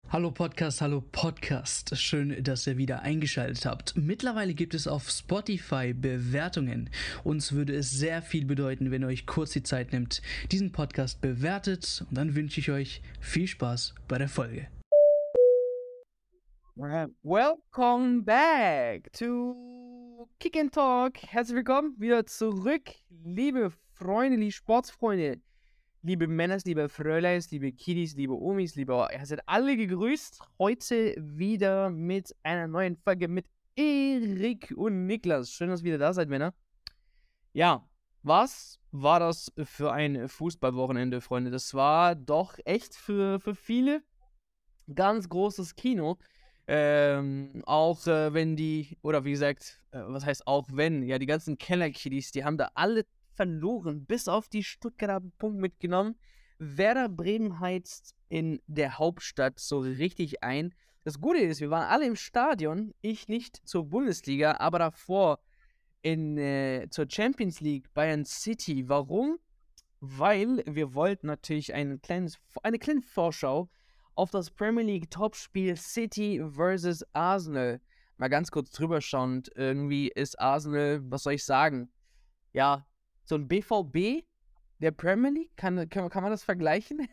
Hallo Podcast. Schön, dass ihr wieder eingeschaltet habt. Mittlerweile gibt es auf Spotify Bewertungen. Uns würde es sehr viel bedeuten, wenn ihr euch kurz die Zeit nimmt, diesen Podcast bewertet. Und dann wünsche ich euch viel Spaß bei der Folge. Welcome back to Kick and Talk. Herzlich willkommen wieder zurück, liebe Freunde, liebe Sportsfreunde, liebe Männers, liebe Fröleins, liebe Kiddies, liebe Omis, ihr seid alle gegrüßt. Heute wieder mit einer neuen Folge mit Erik und Niklas. Schön, dass ihr wieder da seid, Männer. Ja, was war das für ein Fußballwochenende, Freunde? Das war doch echt für viele ganz großes Kino. Auch wenn was heißt auch wenn, ja, die ganzen Keller-Kiddies, die haben da alle verloren, bis auf die Stuttgarter haben einen Punkt mitgenommen. Werder Bremen heizt in der Hauptstadt so richtig ein. Das Gute ist, wir waren alle im Stadion, ich nicht zur Bundesliga, aber davor zur Champions League Bayern City. Warum? Weil wir wollten natürlich eine kleine Vorschau auf das Premier League Topspiel City vs. Arsenal mal ganz kurz drüber schauen. Irgendwie ist Arsenal, was soll ich sagen? Ja, so ein BVB der Premier League, kann man das vergleichen?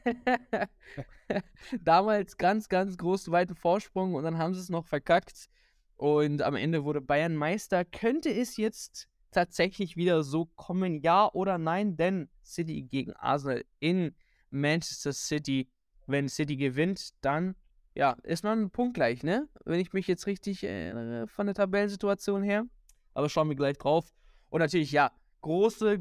Damals ganz, ganz groß, weiten Vorsprung und dann haben sie es noch verkackt und am Ende wurde Bayern Meister. Könnte es jetzt tatsächlich wieder so kommen, ja oder nein? Denn City gegen Arsenal in Manchester City. Wenn City gewinnt, dann ja, ist man punktgleich, ne? Wenn ich mich jetzt richtig erinnere von der Tabellensituation her. Aber schauen wir gleich drauf. Und natürlich, ja, große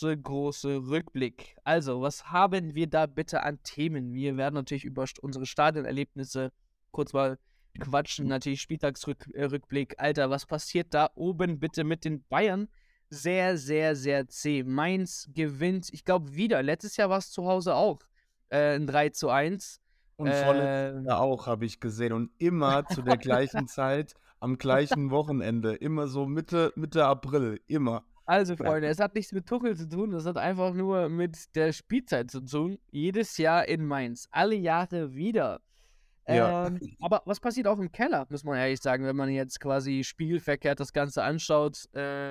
Rückblick. Also, was haben wir da bitte an Themen? Wir werden natürlich über unsere Stadionerlebnisse kurz mal quatschen. Natürlich Spieltagsrückblick. Alter, was passiert da oben bitte mit den Bayern? Sehr zäh. Mainz gewinnt, ich glaube wieder. Letztes Jahr war es zu Hause auch. Ein 3:1. Und vorletztes Jahr auch, habe ich gesehen. Und immer zu der gleichen Zeit, am gleichen Wochenende. Immer so Mitte April. Immer. Also, Freunde, es hat nichts mit Tuchel zu tun. Es hat einfach nur mit der Spielzeit zu tun. Jedes Jahr in Mainz. Alle Jahre wieder. Ja. Aber was passiert auch im Keller, muss man ehrlich sagen, wenn man jetzt quasi spiegelverkehrt das Ganze anschaut.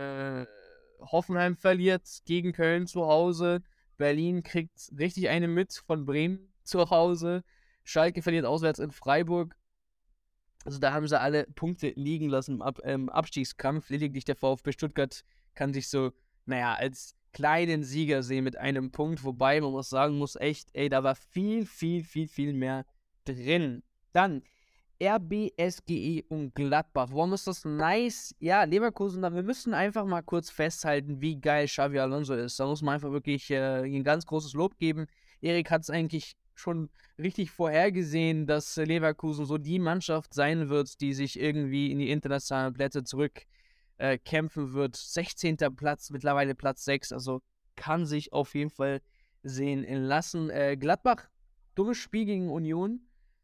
Hoffenheim verliert gegen Köln zu Hause. Berlin kriegt richtig eine mit von Bremen zu Hause. Schalke verliert auswärts in Freiburg. Also da haben sie alle Punkte liegen lassen im Abstiegskampf. Lediglich der VfB Stuttgart kann sich so, als kleinen Sieger sehen mit einem Punkt. Wobei man muss echt, da war viel mehr drin. Dann RB, SGE und Gladbach. Warum ist das nice? Ja, Leverkusen, wir müssen einfach mal kurz festhalten, wie geil Xabi Alonso ist. Da muss man einfach wirklich ein ganz großes Lob geben. Erik hat es eigentlich schon richtig vorhergesehen, dass Leverkusen so die Mannschaft sein wird, die sich irgendwie in die internationalen Plätze zurückkämpfen wird. 16. Platz, mittlerweile Platz 6, also kann sich auf jeden Fall sehen lassen. Gladbach, dummes Spiel gegen Union.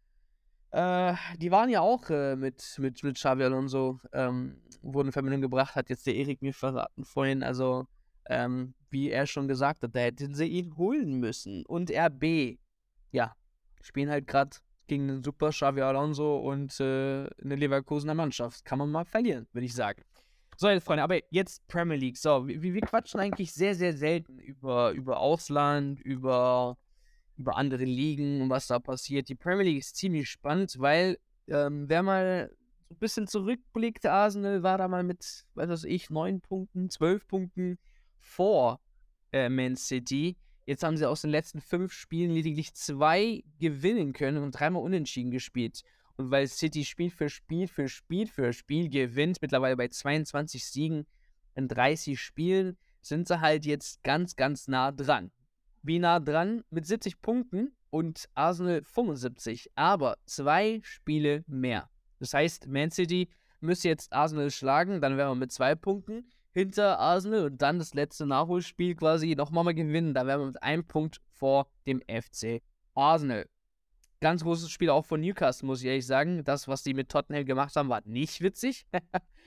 Die waren ja auch mit Xabi Alonso, wurden in Verbindung gebracht, hat jetzt der Erik mir verraten vorhin, also wie er schon gesagt hat, da hätten sie ihn holen müssen. Und RB, ja, spielen halt gerade gegen einen super Xabi Alonso und eine Leverkusener Mannschaft. Kann man mal verlieren, würde ich sagen. So, jetzt, Freunde, aber jetzt Premier League. So, wir quatschen eigentlich sehr selten über Ausland, über andere Ligen und was da passiert. Die Premier League ist ziemlich spannend, weil wer mal so ein bisschen zurückblickt, Arsenal war da mal mit, 9 Punkten, 12 Punkten vor Man City. Jetzt haben sie aus den letzten 5 Spielen lediglich 2 gewinnen können und 3-mal unentschieden gespielt. Und weil City Spiel für Spiel gewinnt, mittlerweile bei 22 Siegen in 30 Spielen, sind sie halt jetzt ganz nah dran. Wie nah dran? Mit 70 Punkten und Arsenal 75, aber 2 Spiele mehr. Das heißt, Man City müsste jetzt Arsenal schlagen, dann wären wir mit 2 Punkten hinter Arsenal und dann das letzte Nachholspiel quasi nochmal gewinnen. Da wären wir mit 1 Punkt vor dem FC Arsenal. Ganz großes Spiel auch von Newcastle, muss ich ehrlich sagen. Das, was die mit Tottenham gemacht haben, war nicht witzig.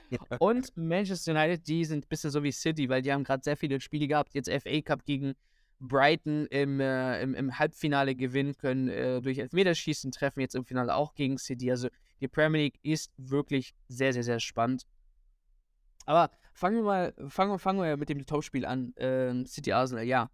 Und Manchester United, die sind ein bisschen so wie City, weil die haben gerade sehr viele Spiele gehabt. Jetzt FA Cup gegen Brighton im Halbfinale gewinnen können, durch Elfmeterschießen, treffen jetzt im Finale auch gegen City. Also die Premier League ist wirklich sehr, sehr, sehr spannend. Aber fangen wir mit dem Topspiel an. City Arsenal, ja.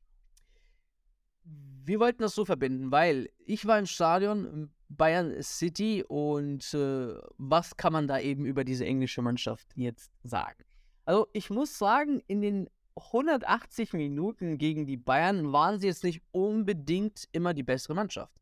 Wir wollten das so verbinden, weil ich war im Stadion Bayern City und was kann man da eben über diese englische Mannschaft jetzt sagen? Also ich muss sagen, in den 180 Minuten gegen die Bayern waren sie jetzt nicht unbedingt immer die bessere Mannschaft.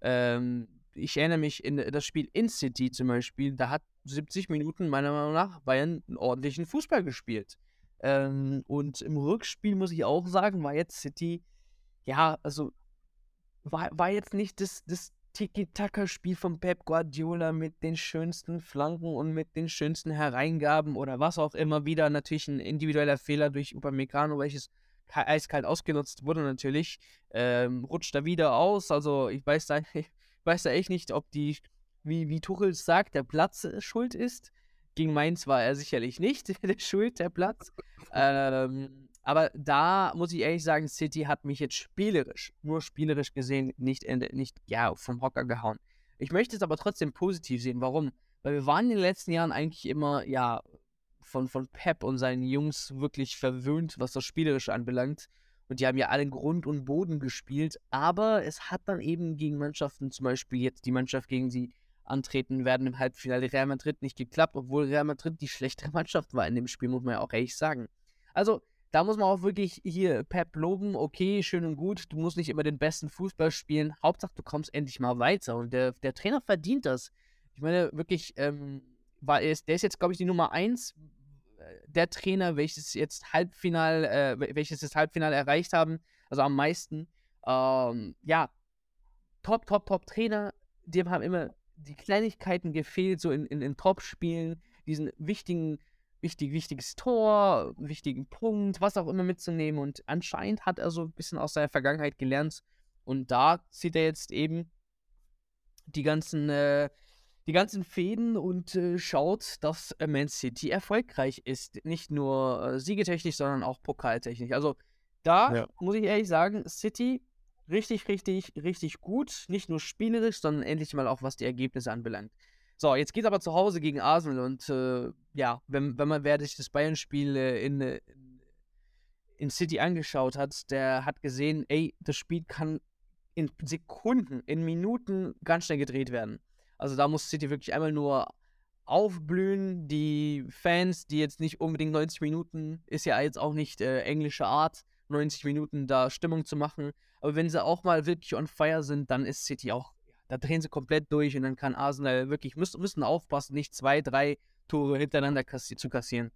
Ich erinnere mich in das Spiel in City zum Beispiel, da hat 70 Minuten meiner Meinung nach Bayern einen ordentlichen Fußball gespielt. Und im Rückspiel muss ich auch sagen, war jetzt City, ja, also war jetzt nicht das Tiki-Taka-Spiel von Pep Guardiola mit den schönsten Flanken und mit den schönsten Hereingaben oder was auch immer. Wieder natürlich ein individueller Fehler durch Upamecano, welches eiskalt ausgenutzt wurde natürlich. Rutscht da wieder aus. Also ich weiß da echt nicht, ob wie Tuchel sagt, der Platz schuld ist. Gegen Mainz war er sicherlich nicht der Schuld, der Platz. Aber da muss ich ehrlich sagen, City hat mich jetzt nur spielerisch gesehen, nicht vom Hocker gehauen. Ich möchte es aber trotzdem positiv sehen. Warum? Weil wir waren in den letzten Jahren eigentlich immer, ja, von Pep und seinen Jungs wirklich verwöhnt, was das Spielerische anbelangt. Und die haben ja alle Grund und Boden gespielt. Aber es hat dann eben gegen Mannschaften, zum Beispiel jetzt die Mannschaft, gegen die antreten werden im Halbfinale Real Madrid, nicht geklappt, obwohl Real Madrid die schlechtere Mannschaft war in dem Spiel, muss man ja auch ehrlich sagen. Also, da muss man auch wirklich hier Pep loben, okay, schön und gut, du musst nicht immer den besten Fußball spielen, Hauptsache du kommst endlich mal weiter und der Trainer verdient das. Ich meine, wirklich, der ist jetzt, glaube ich, die Nummer 1 der Trainer, welches das Halbfinale erreicht haben, also am meisten. Ja, Top Trainer, dem haben immer die Kleinigkeiten gefehlt, so in Top-Spielen, diesen wichtiges Tor, wichtigen Punkt, was auch immer mitzunehmen. Und anscheinend hat er so ein bisschen aus seiner Vergangenheit gelernt. Und da zieht er jetzt eben die ganzen Fäden und schaut, dass Man City erfolgreich ist. Nicht nur siegetechnisch, sondern auch pokaltechnisch. Also da muss ich ehrlich sagen, City richtig gut. Nicht nur spielerisch, sondern endlich mal auch, was die Ergebnisse anbelangt. So, jetzt geht aber zu Hause gegen Arsenal und ja, wer sich das Bayern-Spiel in City angeschaut hat, der hat gesehen, ey, das Spiel kann in Sekunden, in Minuten ganz schnell gedreht werden. Also da muss City wirklich einmal nur aufblühen. Die Fans, die jetzt nicht unbedingt 90 Minuten, ist ja jetzt auch nicht englische Art, 90 Minuten da Stimmung zu machen. Aber wenn sie auch mal wirklich on fire sind, dann ist City auch, da drehen sie komplett durch und dann kann Arsenal wirklich, müssen aufpassen, nicht 2, 3 Tore hintereinander zu kassieren.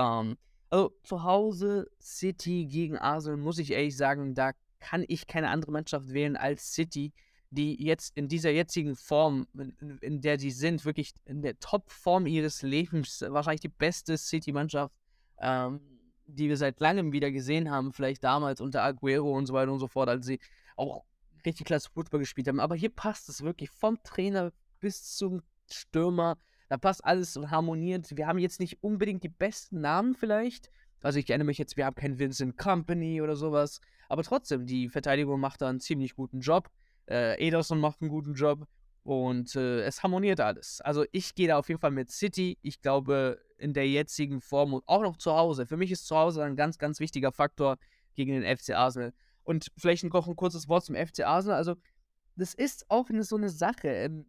Also zu Hause City gegen Arsenal, muss ich ehrlich sagen, da kann ich keine andere Mannschaft wählen als City, die jetzt in dieser jetzigen Form, in der sie sind, wirklich in der Top-Form ihres Lebens, wahrscheinlich die beste City-Mannschaft, die wir seit langem wieder gesehen haben, vielleicht damals unter Aguero und so weiter und so fort, als sie auch richtig klasse Fußball gespielt haben. Aber hier passt es wirklich vom Trainer bis zum Stürmer. Da passt alles und harmoniert. Wir haben jetzt nicht unbedingt die besten Namen vielleicht. Also ich erinnere mich jetzt, wir haben keinen Vincent Kompany oder sowas. Aber trotzdem, die Verteidigung macht da einen ziemlich guten Job. Ederson macht einen guten Job. Und es harmoniert alles. Also ich gehe da auf jeden Fall mit City. Ich glaube, in der jetzigen Form und auch noch zu Hause. Für mich ist zu Hause ein ganz, ganz wichtiger Faktor gegen den FC Arsenal. Und vielleicht noch ein kurzes Wort zum FC Arsenal. Also das ist auch so eine Sache.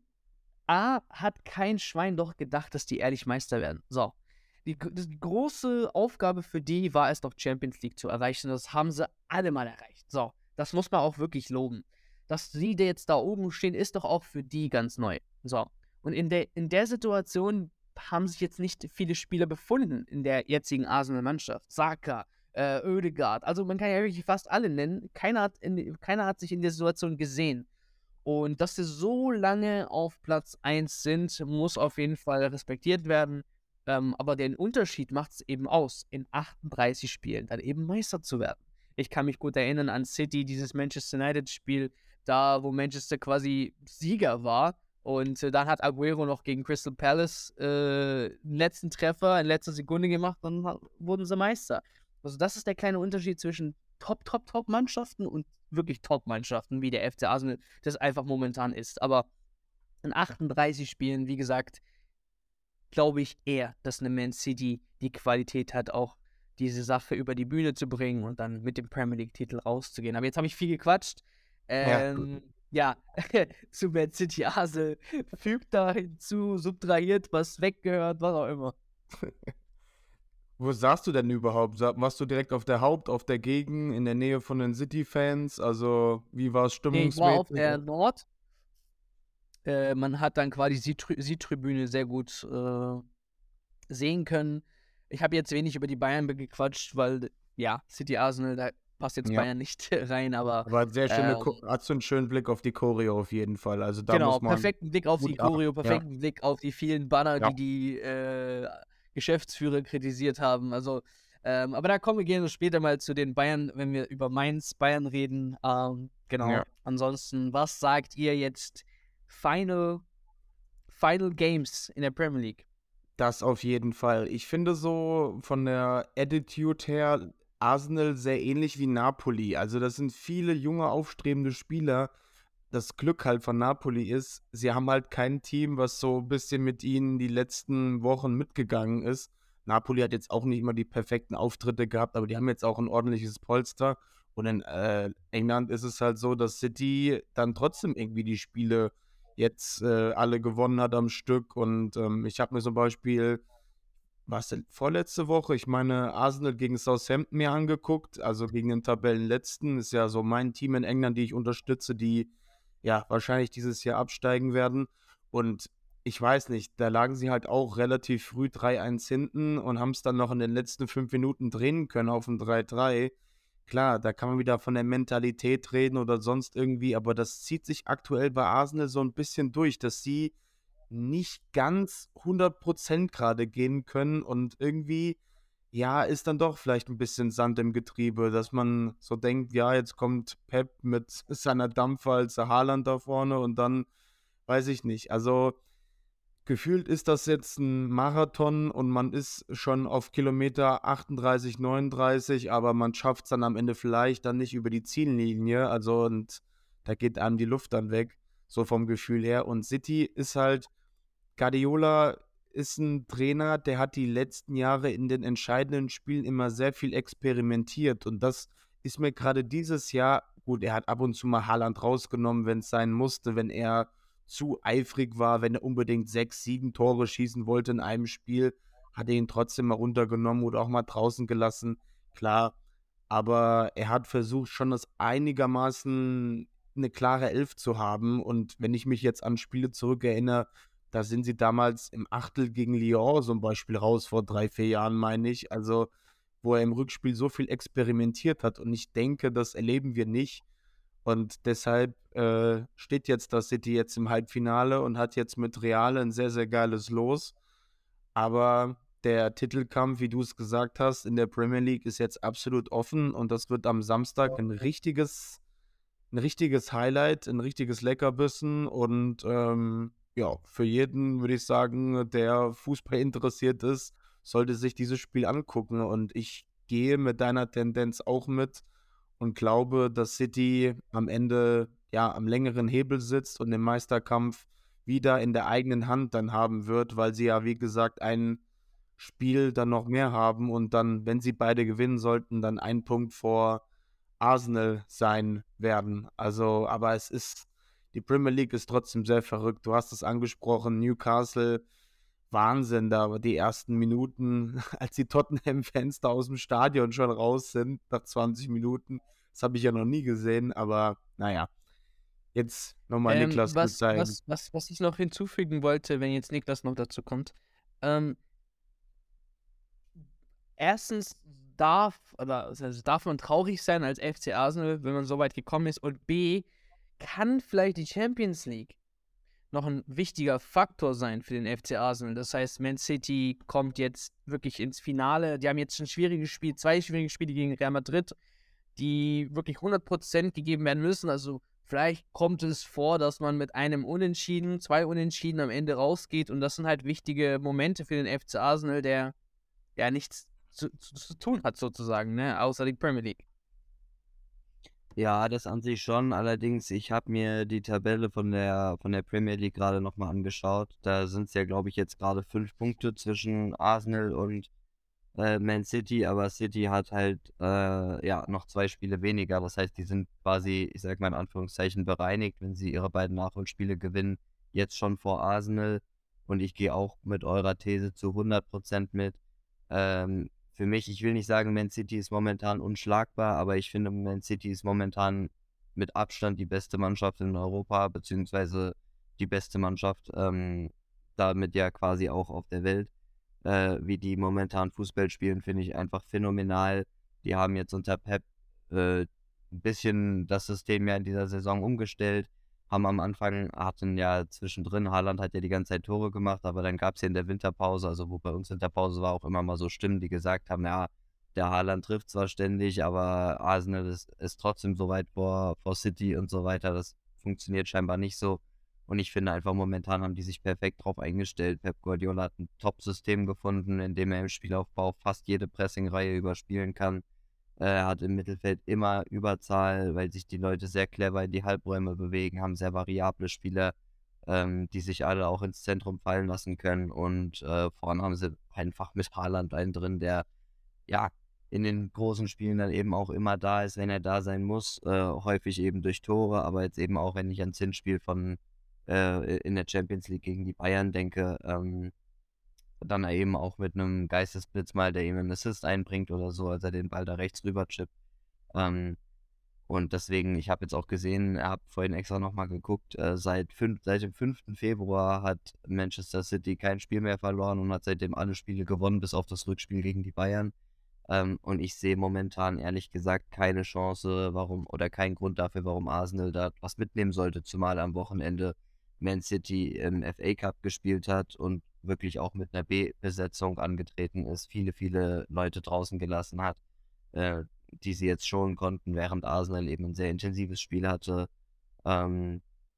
Hat kein Schwein doch gedacht, dass die ehrlich Meister werden. So. Die große Aufgabe für die war es doch, Champions League zu erreichen. Das haben sie alle mal erreicht. So. Das muss man auch wirklich loben. Dass sie jetzt da oben stehen, ist doch auch für die ganz neu. So. Und in der Situation haben sich jetzt nicht viele Spieler befunden in der jetzigen Arsenal-Mannschaft. Saka, Oedegaard, also man kann ja wirklich fast alle nennen. Keiner hat sich in der Situation gesehen. Und dass sie so lange auf Platz 1 sind, muss auf jeden Fall respektiert werden. Aber den Unterschied macht es eben aus, in 38 Spielen dann eben Meister zu werden. Ich kann mich gut erinnern an City, dieses Manchester United-Spiel, da wo Manchester quasi Sieger war. Und dann hat Aguero noch gegen Crystal Palace einen letzten Treffer in letzter Sekunde gemacht und dann wurden sie Meister. Also das ist der kleine Unterschied zwischen Top-Mannschaften und wirklich Top-Mannschaften, wie der FC Arsenal das einfach momentan ist. Aber in 38 Spielen, wie gesagt, glaube ich eher, dass eine Man City die Qualität hat, auch diese Sache über die Bühne zu bringen und dann mit dem Premier League-Titel rauszugehen. Aber jetzt habe ich viel gequatscht. Ja. Ja, zu Man City Arsenal, fügt da hinzu, subtrahiert, was weggehört, was auch immer. Wo saßt du denn überhaupt? Warst du direkt auf der Gegend, in der Nähe von den City-Fans? Also, wie war es Nee, ich war auf stimmungsmäßig? der Nord. Man hat dann quasi die Südtribüne sehr gut sehen können. Ich habe jetzt wenig über die Bayern gequatscht, weil, ja, City Arsenal, da passt jetzt Ja. Bayern nicht rein, aber Aber sehr schöne, hast du einen schönen Blick auf die Choreo auf jeden Fall. Also da genau, muss man perfekten Blick auf die Hut ab. Choreo, Ja. perfekten Blick auf die vielen Banner, Ja. die Geschäftsführer kritisiert haben. Also, aber da kommen wir gerne später mal zu den Bayern, wenn wir über Bayern reden. Genau. Ja. Ansonsten, was sagt ihr jetzt? Final Games in der Premier League. Das auf jeden Fall. Ich finde so von der Attitude her Arsenal sehr ähnlich wie Napoli. Also das sind viele junge, aufstrebende Spieler. Das Glück halt von Napoli ist, sie haben halt kein Team, was so ein bisschen mit ihnen die letzten Wochen mitgegangen ist. Napoli hat jetzt auch nicht immer die perfekten Auftritte gehabt, aber die haben jetzt auch ein ordentliches Polster. Und in England ist es halt so, dass City dann trotzdem irgendwie die Spiele jetzt alle gewonnen hat am Stück. Und ich habe mir zum Beispiel, was denn, vorletzte Woche, ich meine, Arsenal gegen Southampton mir angeguckt, also gegen den Tabellenletzten. Ist ja so mein Team in England, die ich unterstütze, die ja wahrscheinlich dieses Jahr absteigen werden. Und ich weiß nicht, da lagen sie halt auch relativ früh 3-1 hinten und haben es dann noch in den letzten 5 Minuten drehen können auf ein 3-3. Klar, da kann man wieder von der Mentalität reden oder sonst irgendwie, aber das zieht sich aktuell bei Arsenal so ein bisschen durch, dass sie nicht ganz 100% gerade gehen können und irgendwie, ja, ist dann doch vielleicht ein bisschen Sand im Getriebe, dass man so denkt, ja, jetzt kommt Pep mit seiner Dampfer als Haaland da vorne und dann weiß ich nicht. Also gefühlt ist das jetzt ein Marathon und man ist schon auf Kilometer 38, 39, aber man schafft es dann am Ende vielleicht dann nicht über die Ziellinie. Also und da geht einem die Luft dann weg, so vom Gefühl her. Und City ist halt, Guardiola ist ein Trainer, der hat die letzten Jahre in den entscheidenden Spielen immer sehr viel experimentiert. Und das ist mir gerade dieses Jahr, gut, er hat ab und zu mal Haaland rausgenommen, wenn es sein musste, wenn er zu eifrig war, wenn er unbedingt 6, 7 Tore schießen wollte in einem Spiel, hat er ihn trotzdem mal runtergenommen oder auch mal draußen gelassen. Klar, aber er hat versucht, schon das einigermaßen eine klare Elf zu haben. Und wenn ich mich jetzt an Spiele zurückerinnere, da sind sie damals im Achtel gegen Lyon zum Beispiel raus, vor 3, 4 Jahren, meine ich. Also, wo er im Rückspiel so viel experimentiert hat. Und ich denke, das erleben wir nicht. Und deshalb steht jetzt das City jetzt im Halbfinale und hat jetzt mit Real ein sehr, sehr geiles Los. Aber der Titelkampf, wie du es gesagt hast, in der Premier League ist jetzt absolut offen und das wird am Samstag ein richtiges Highlight, ein richtiges Leckerbissen und ja, für jeden würde ich sagen, der Fußball interessiert ist, sollte sich dieses Spiel angucken und ich gehe mit deiner Tendenz auch mit und glaube, dass City am Ende ja am längeren Hebel sitzt und den Meisterkampf wieder in der eigenen Hand dann haben wird, weil sie ja, wie gesagt, ein Spiel dann noch mehr haben und dann, wenn sie beide gewinnen sollten, dann 1 Punkt vor Arsenal sein werden. Also, aber die Premier League ist trotzdem sehr verrückt. Du hast es angesprochen, Newcastle, Wahnsinn, da die ersten Minuten, als die Tottenham-Fans da aus dem Stadion schon raus sind, nach 20 Minuten. Das habe ich ja noch nie gesehen, aber naja. Jetzt nochmal Niklas Was zeigen. ich noch hinzufügen wollte, wenn jetzt Niklas noch dazu kommt. Erstens darf man traurig sein als FC Arsenal, wenn man so weit gekommen ist. Und B, kann vielleicht die Champions League noch ein wichtiger Faktor sein für den FC Arsenal. Das heißt, Man City kommt jetzt wirklich ins Finale. Die haben jetzt schon zwei schwierige Spiele gegen Real Madrid, die wirklich 100% gegeben werden müssen. Also vielleicht kommt es vor, dass man mit einem Unentschieden, 2 Unentschieden am Ende rausgeht. Und das sind halt wichtige Momente für den FC Arsenal, der ja nichts zu tun hat sozusagen, ne, außer die Premier League. Ja, das an sich schon. Allerdings, ich habe mir die Tabelle von der Premier League gerade noch mal angeschaut. Da sind es ja, glaube ich, jetzt gerade 5 Punkte zwischen Arsenal und Man City, aber City hat halt, ja, noch 2 Spiele weniger. Das heißt, die sind quasi, ich sage mal in Anführungszeichen, bereinigt, wenn sie ihre beiden Nachholspiele gewinnen, jetzt schon vor Arsenal. Und ich gehe auch mit eurer These zu 100% mit. Für mich, ich will nicht sagen, Man City ist momentan unschlagbar, aber ich finde, Man City ist momentan mit Abstand die beste Mannschaft in Europa, beziehungsweise die beste Mannschaft, damit ja quasi auch auf der Welt. Wie die momentan Fußball spielen, finde ich einfach phänomenal. Die haben jetzt unter Pep 'n bisschen das System ja in dieser Saison umgestellt, haben am Anfang hatten ja zwischendrin Haaland hat ja die ganze Zeit Tore gemacht, aber dann gab es ja in der Winterpause, also wo bei uns Winterpause war, auch immer mal so Stimmen, die gesagt haben: „Ja, der Haaland trifft zwar ständig, aber Arsenal ist trotzdem so weit vor City und so weiter. Das funktioniert scheinbar nicht so.“ Und ich finde einfach, momentan haben die sich perfekt drauf eingestellt. Pep Guardiola hat ein Top-System gefunden, in dem er im Spielaufbau fast jede Pressingreihe überspielen kann. Er hat im Mittelfeld immer Überzahl, weil sich die Leute sehr clever in die Halbräume bewegen, haben sehr variable Spieler, die sich alle auch ins Zentrum fallen lassen können. Und vorne haben sie einfach mit Haaland einen drin, der ja in den großen Spielen dann eben auch immer da ist, wenn er da sein muss. Häufig eben durch Tore, aber jetzt eben auch, wenn ich ans Hinspiel von in der Champions League gegen die Bayern denke, dann eben auch mit einem Geistesblitz mal, der ihm 'n Assist einbringt oder so, als er den Ball da rechts rüber chippt. Ähm, und deswegen, ich habe jetzt auch gesehen, habe vorhin extra noch mal geguckt, seit dem 5. Februar hat Manchester City kein Spiel mehr verloren und hat seitdem alle Spiele gewonnen, bis auf das Rückspiel gegen die Bayern. Und ich sehe momentan ehrlich gesagt keine Chance, warum oder keinen Grund dafür, warum Arsenal da was mitnehmen sollte, zumal am Wochenende Man City im FA Cup gespielt hat und wirklich auch mit 'ner B-Besetzung angetreten ist, viele Leute draußen gelassen hat, äh, die sie jetzt schonen konnten, während Arsenal eben 'n sehr intensives Spiel hatte, ähm,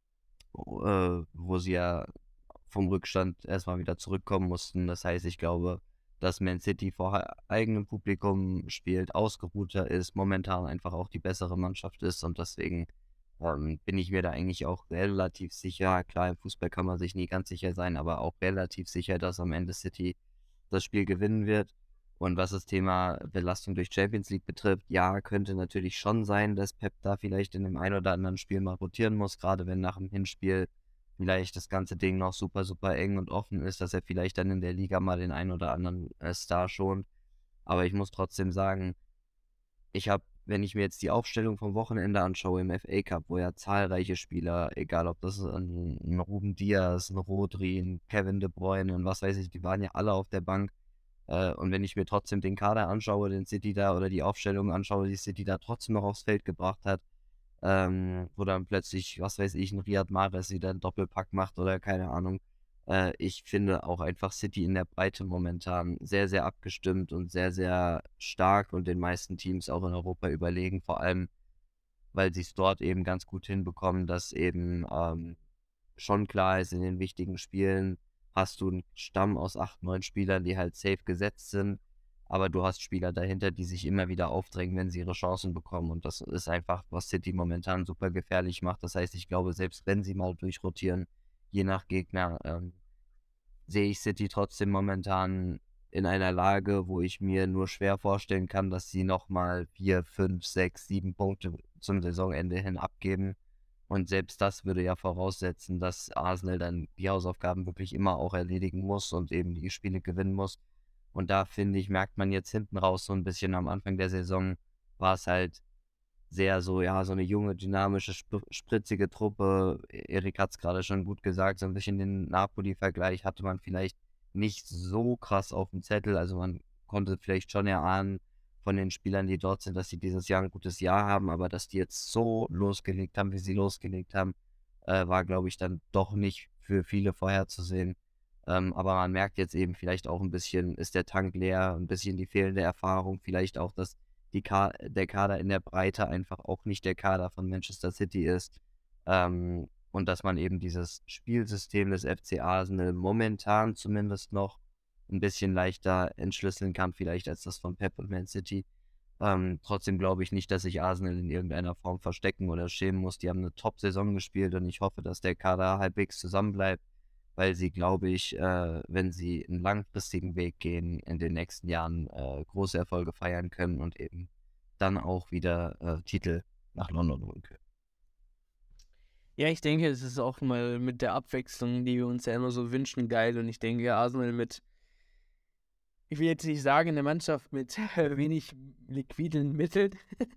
wo sie ja vom Rückstand erst mal wieder zurückkommen mussten. Das heißt, ich glaube, dass Man City vor eigenem Publikum spielt, ausgeruhter ist, momentan einfach auch die bessere Mannschaft ist und deswegen, bin ich mir da eigentlich auch relativ sicher. Klar, im Fußball kann man sich nie ganz sicher sein, aber auch relativ sicher, dass am Ende City das Spiel gewinnen wird. Und was das Thema Belastung durch Champions League betrifft, ja, könnte natürlich schon sein, dass Pep da vielleicht in dem einen oder anderen Spiel mal rotieren muss, gerade wenn nach dem Hinspiel vielleicht das ganze Ding noch super, super eng und offen ist, dass er vielleicht dann in der Liga mal den einen oder anderen, Star schont. Aber ich muss trotzdem sagen, ich habe, wenn ich mir jetzt die Aufstellung vom Wochenende anschaue im FA Cup, wo ja zahlreiche Spieler, egal ob das 'n Ruben Dias, 'n Rodri, 'n Kevin De Bruyne und was weiß ich, die waren ja alle auf der Bank. Und wenn ich mir trotzdem den Kader anschaue, den City da oder die Aufstellung anschaue, die City da trotzdem noch aufs Feld gebracht hat, wo dann plötzlich, was weiß ich, 'n Riyad Mahrez wieder 'n Doppelpack macht oder keine Ahnung. Ich finde auch einfach City in der Breite momentan sehr, sehr abgestimmt und sehr, sehr stark und den meisten Teams auch in Europa überlegen, vor allem, weil sie's dort eben ganz gut hinbekommen, dass eben, schon klar ist, in den wichtigen Spielen hast du 'n Stamm aus 8 9 Spielern, die halt safe gesetzt sind, aber du hast Spieler dahinter, die sich immer wieder aufdrängen, wenn sie ihre Chancen bekommen und das ist einfach, was City momentan super gefährlich macht. Das heißt, ich glaube, selbst wenn sie mal durchrotieren, je nach Gegner, sehe ich City trotzdem momentan in einer Lage, wo ich mir nur schwer vorstellen kann, dass sie noch mal 4, 5, 6, 7 Punkte zum Saisonende hin abgeben. Und selbst das würde ja voraussetzen, dass Arsenal dann die Hausaufgaben wirklich immer auch erledigen muss und eben die Spiele gewinnen muss. Und da finde ich, merkt man jetzt hinten raus so ein bisschen am Anfang der Saison war es halt sehr so, ja, so eine junge, dynamische, spritzige Truppe. Erik hat es gerade schon gut gesagt, so ein bisschen den Napoli-Vergleich hatte man vielleicht nicht so krass auf dem Zettel. Also, man konnte vielleicht schon erahnen von den Spielern, die dort sind, dass sie dieses Jahr ein gutes Jahr haben, aber dass die jetzt so losgelegt haben, wie sie losgelegt haben, war, glaube ich, dann doch nicht für viele vorherzusehen. Aber man merkt jetzt eben vielleicht auch ein bisschen, ist der Tank leer, ein bisschen die fehlende Erfahrung, vielleicht auch, dass der Kader in der Breite einfach auch nicht der Kader von Manchester City ist. Und dass man eben dieses Spielsystem des FC Arsenal momentan zumindest noch ein bisschen leichter entschlüsseln kann, vielleicht als das von Pep und Man City. Trotzdem glaube ich nicht, dass sich Arsenal in irgendeiner Form verstecken oder schämen muss. Die haben eine Top-Saison gespielt und ich hoffe, dass der Kader halbwegs zusammenbleibt, weil sie, glaube ich, wenn sie einen langfristigen Weg gehen, in den nächsten Jahren große Erfolge feiern können und eben dann auch wieder Titel nach London holen können. Ja, ich denke, es ist auch mal mit der Abwechslung, die wir uns ja immer so wünschen, geil. Und ich denke, Arsenal mit, ich will jetzt nicht sagen, eine Mannschaft mit wenig liquiden Mitteln,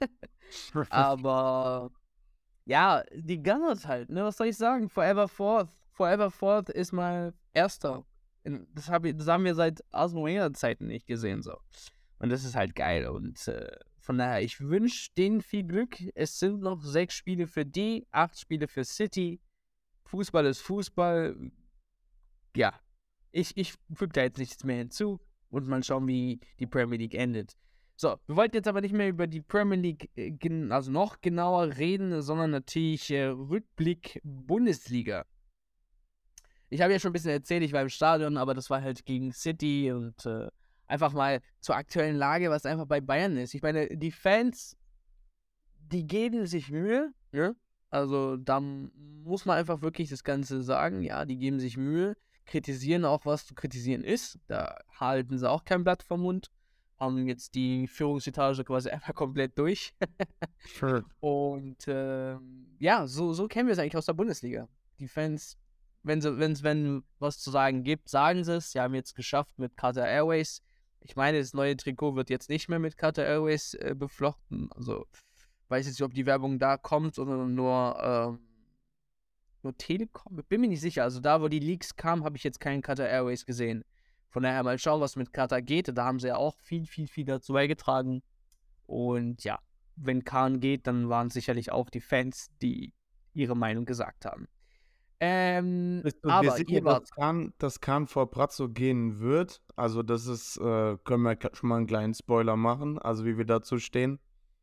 aber ja, die Gunners halt, ne? Was soll ich sagen? Forever Fourth. Forever Fourth ist mal Erster. Das haben wir seit Arsene Wenger Zeiten nicht gesehen, so. Und das ist halt geil. Und von daher, ich wünsche denen viel Glück. Es sind noch 6 Spiele für die, 8 Spiele für City. Fußball ist Fußball. Ja, ich füge da jetzt nichts mehr hinzu. Und mal schauen, wie die Premier League endet. So, wir wollten jetzt aber nicht mehr über die Premier League also noch genauer reden, sondern natürlich Rückblick Bundesliga. Ich habe ja schon ein bisschen erzählt, ich war im Stadion, aber das war halt gegen City und einfach mal zur aktuellen Lage, was einfach bei Bayern ist. Ich meine, die Fans, die geben sich Mühe, ne? Also da muss man einfach wirklich das Ganze sagen, ja, die geben sich Mühe, kritisieren auch, was zu kritisieren ist. Da halten sie auch kein Blatt vom Mund, haben jetzt die Führungsetage quasi einfach komplett durch. Und ja, so kennen wir es eigentlich aus der Bundesliga. Die Fans, wenn was zu sagen gibt, sagen sie es. Sie haben jetzt geschafft mit Qatar Airways. Ich meine, das neue Trikot wird jetzt nicht mehr mit Qatar Airways beflochten. Also, weiß jetzt nicht, ob die Werbung da kommt oder nur Telekom. Bin mir nicht sicher. Also, da, wo die Leaks kamen, habe ich jetzt keinen Qatar Airways gesehen. Von daher mal schauen, was mit Qatar geht. Da haben sie ja auch viel dazu beigetragen. Und ja, wenn Kahn geht, dann waren es sicherlich auch die Fans, die ihre Meinung gesagt haben. Bist du dir Aber sicher, ihr wart, dass Kahn vor Brazzo gehen wird? Also das ist, können wir schon mal einen kleinen Spoiler machen, also wie wir dazu stehen.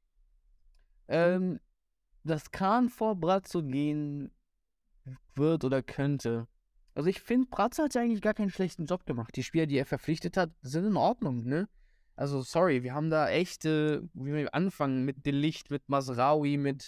dass Kahn vor Brazzo gehen wird oder könnte. Also ich finde, Brazzo hat ja eigentlich gar keinen schlechten Job gemacht. Die Spieler, die er verpflichtet hat, sind in Ordnung, ne? Also sorry, wir haben da echte, wie wir anfangen, mit De Ligt, mit Masraoui, mit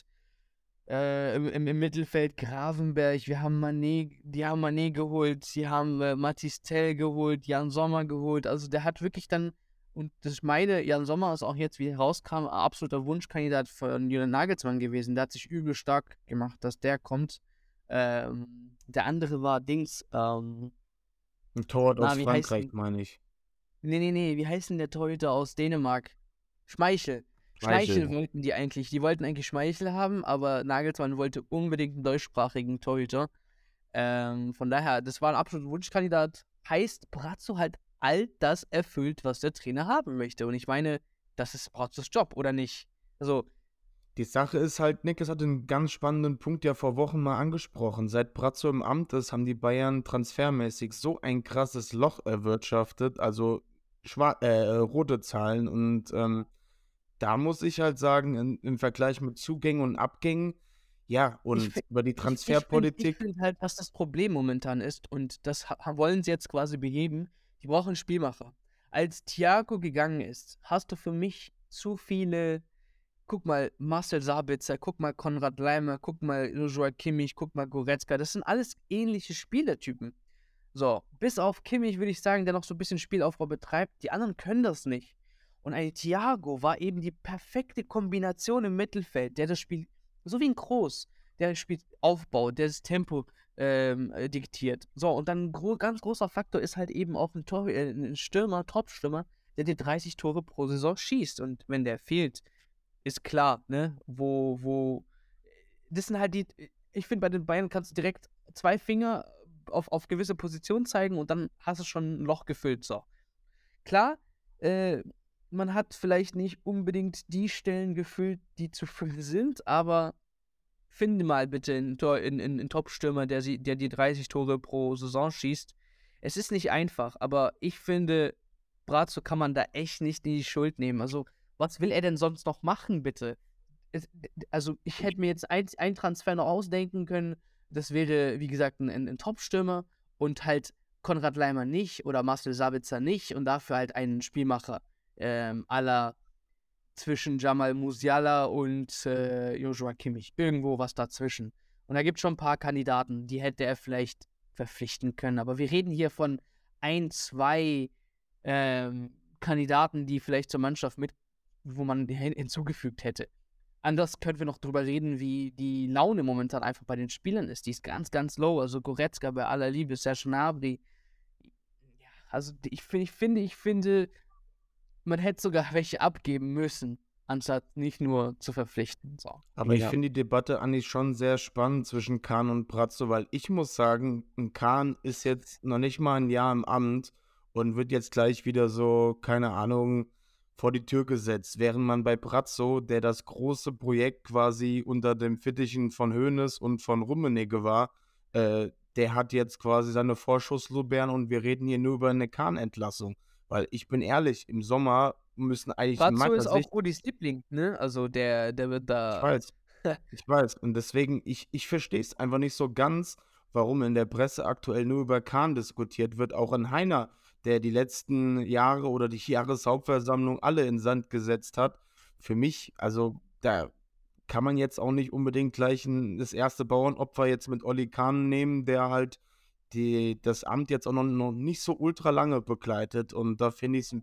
im Mittelfeld Gravenberg, wir haben Mané, die haben Mané geholt, sie haben Mathys Tel geholt, Jan Sommer geholt, also der hat wirklich dann, und das meine, Jan Sommer ist auch jetzt, wie rauskam, ein absoluter Wunschkandidat von Julian Nagelsmann gewesen, der hat sich übel stark gemacht, dass der kommt. Der andere war Dings, Ein Torwart aus wie heißt Frankreich, denn? meine ich. Nee, wie heißt denn der Torhüter aus Dänemark? Schmeichel. Schmeichel wollten die wollten eigentlich Schmeichel haben, aber Nagelsmann wollte unbedingt einen deutschsprachigen Torhüter. Von daher, das war ein absoluter Wunschkandidat. Heißt, Brazzo halt all das erfüllt, was der Trainer haben möchte. Und ich meine, das ist Brazzos Job, oder nicht? Also, Die Sache ist halt, Nick, hat einen ganz spannenden Punkt ja vor Wochen mal angesprochen. Seit Brazzo im Amt ist, haben die Bayern transfermäßig so ein krasses Loch erwirtschaftet, also rote Zahlen. Und da muss ich halt sagen, im Vergleich mit Zugängen und Abgängen, ja, und über die ich Transferpolitik. finde halt, was das Problem momentan ist, und das wollen sie jetzt quasi beheben, die brauchen einen Spielmacher. Als Thiago gegangen ist, hast du für mich zu viele, guck mal, Marcel Sabitzer, guck mal Konrad Leimer, guck mal Joshua Kimmich, guck mal Goretzka, das sind alles ähnliche Spielertypen. So, bis auf Kimmich würde ich sagen, der noch so ein bisschen Spielaufbau betreibt, die anderen können das nicht. Und ein Thiago war eben die perfekte Kombination im Mittelfeld, der das Spiel, so wie ein Kroos, der das Spiel aufbaut, der das Tempo diktiert. So, und dann ein ganz großer Faktor ist halt eben auch ein Stürmer, Top-Stürmer, der dir 30 Tore pro Saison schießt. Und wenn der fehlt, ist klar, ne, das sind halt ich finde, bei den Bayern kannst du direkt 2 Finger auf gewisse Positionen zeigen und dann hast du schon ein Loch gefüllt, so. Klar, man hat vielleicht nicht unbedingt die Stellen gefüllt, die zu füllen sind, aber finde mal bitte einen Top-Stürmer, der die 30 Tore pro Saison schießt. Es ist nicht einfach, aber ich finde, Brazzo kann man da echt nicht in die Schuld nehmen. Also, was will er denn sonst noch machen, bitte? Also, ich hätte mir jetzt einen Transfer noch ausdenken können. Das wäre, wie gesagt, ein Top-Stürmer und halt Konrad Leimer nicht oder Marcel Sabitzer nicht und dafür halt einen Spielmacher à la zwischen Jamal Musiala und Joshua Kimmich. Irgendwo was dazwischen. Und da gibt es schon ein paar Kandidaten, die hätte er vielleicht verpflichten können. Aber wir reden hier von 2 Kandidaten, die vielleicht zur Mannschaft wo man hinzugefügt hätte. Anders können wir noch drüber reden, wie die Laune momentan einfach bei den Spielern ist. Die ist ganz, ganz low. Also Goretzka bei aller Liebe, Serge Gnabry. Ja, also ich finde, man hätte sogar welche abgeben müssen, anstatt nicht nur zu verpflichten. So. Aber ich Ja. finde die Debatte eigentlich schon sehr spannend zwischen Kahn und Brazzo, weil ich muss sagen, ein Kahn ist jetzt noch nicht mal ein Jahr im Amt und wird jetzt gleich wieder so, keine Ahnung, vor die Tür gesetzt. Während man bei Brazzo, der das große Projekt quasi unter dem Fittichen von Hoeneß und von Rummenigge war, der hat jetzt quasi seine Vorschusslorbeeren und wir reden hier nur über eine Kahn-Entlassung. Weil ich bin ehrlich, im Sommer müssen eigentlich in Brazzo meiner ist auch Sicht, Rudis Liebling, ne? Also der wird ich da. weiß, ich weiß. Und deswegen, ich verstehe es einfach nicht so ganz, warum in der Presse aktuell nur über Kahn diskutiert wird. Auch ein Heiner, der die letzten Jahre oder die Jahreshauptversammlung alle in Sand gesetzt hat. Für mich, also da kann man jetzt auch nicht unbedingt gleich das erste Bauernopfer jetzt mit Olli Kahn nehmen, der halt das Amt jetzt auch noch nicht so ultra lange begleitet. Und da finde ich es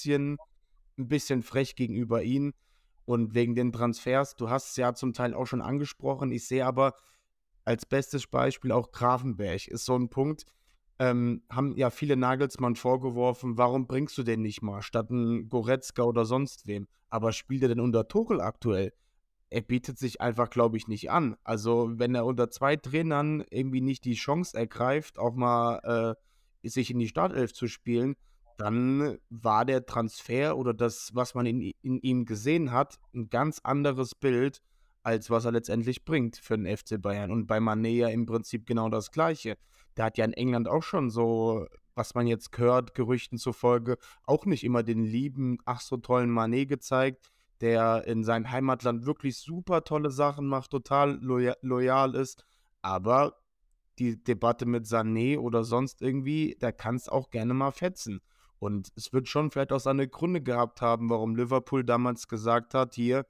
ein bisschen frech gegenüber ihm. Und wegen den Transfers, du hast es ja zum Teil auch schon angesprochen. Ich sehe aber als bestes Beispiel auch Gravenberch ist so ein Punkt. Haben ja viele Nagelsmann vorgeworfen, warum bringst du den nicht mal, statt einen Goretzka oder sonst wem? Aber spielt er denn unter Tuchel aktuell? Er bietet sich einfach, glaube ich, nicht an. Also, wenn er unter 2 Trainern irgendwie nicht die Chance ergreift, auch mal sich in die Startelf zu spielen, dann war der Transfer oder das, was man in ihm gesehen hat, ein ganz anderes Bild, als was er letztendlich bringt für den FC Bayern. Und bei Mané ja im Prinzip genau das Gleiche. Der hat ja in England auch schon so, was man jetzt hört, Gerüchten zufolge, auch nicht immer den lieben, ach so tollen Mané gezeigt, der in seinem Heimatland wirklich super tolle Sachen macht, total loyal ist. Aber die Debatte mit Sané oder sonst irgendwie, da kann es auch gerne mal fetzen. Und es wird schon vielleicht auch seine Gründe gehabt haben, warum Liverpool damals gesagt hat, hier,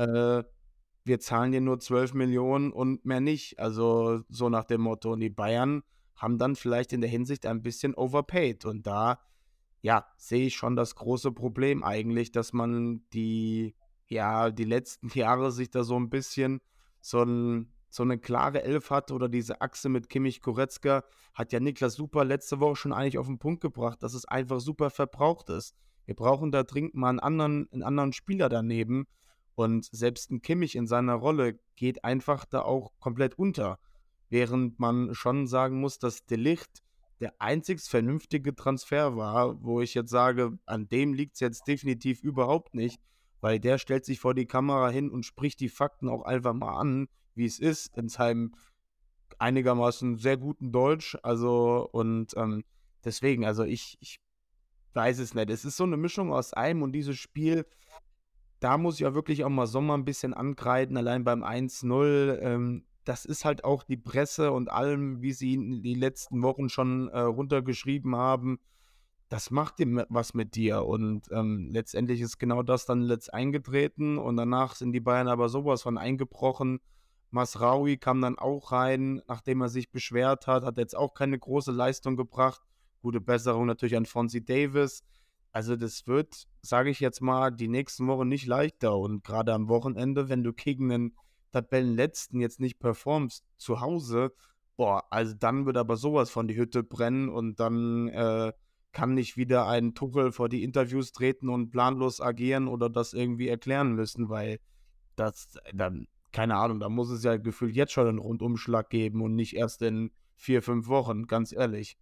wir zahlen dir nur 12 Millionen und mehr nicht. Also so nach dem Motto. Und die Bayern haben dann vielleicht in der Hinsicht ein bisschen overpaid. Und da, ja, sehe ich schon das große Problem eigentlich, dass man die letzten Jahre sich da so ein bisschen so eine klare Elf hat oder diese Achse mit Kimmich Goretzka, hat ja Niklas Super letzte Woche schon eigentlich auf den Punkt gebracht, dass es einfach super verbraucht ist. Wir brauchen da dringend mal einen anderen Spieler daneben. Und selbst ein Kimmich in seiner Rolle geht einfach da auch komplett unter. Während man schon sagen muss, dass De Ligt der einzig vernünftige Transfer war, wo ich jetzt sage, an dem liegt es jetzt definitiv überhaupt nicht, weil der stellt sich vor die Kamera hin und spricht die Fakten auch einfach mal an, wie es ist, in seinem einigermaßen sehr guten Deutsch. Also, und deswegen, also ich weiß es nicht. Es ist so eine Mischung aus allem und dieses Spiel, da muss ich ja wirklich auch mal Sommer ein bisschen ankreiden, allein beim 1:0. Das ist halt auch die Presse und allem, wie sie in die letzten Wochen schon runtergeschrieben haben. Das macht was mit dir. Und letztendlich ist genau das dann letzt eingetreten. Und danach sind die Bayern aber sowas von eingebrochen. Masraoui kam dann auch rein, nachdem er sich beschwert hat jetzt auch keine große Leistung gebracht. Gute Besserung natürlich an Fonzie Davis. Also das wird, sage ich jetzt mal, die nächsten Wochen nicht leichter. Und gerade am Wochenende, wenn du gegen einen Tabellenletzten jetzt nicht performst zu Hause, boah, also dann wird aber sowas von die Hütte brennen und dann kann nicht wieder ein Tuchel vor die Interviews treten und planlos agieren oder das irgendwie erklären müssen, weil das dann, keine Ahnung, da muss es ja gefühlt jetzt schon einen Rundumschlag geben und nicht erst in 4, 5 Wochen, ganz ehrlich.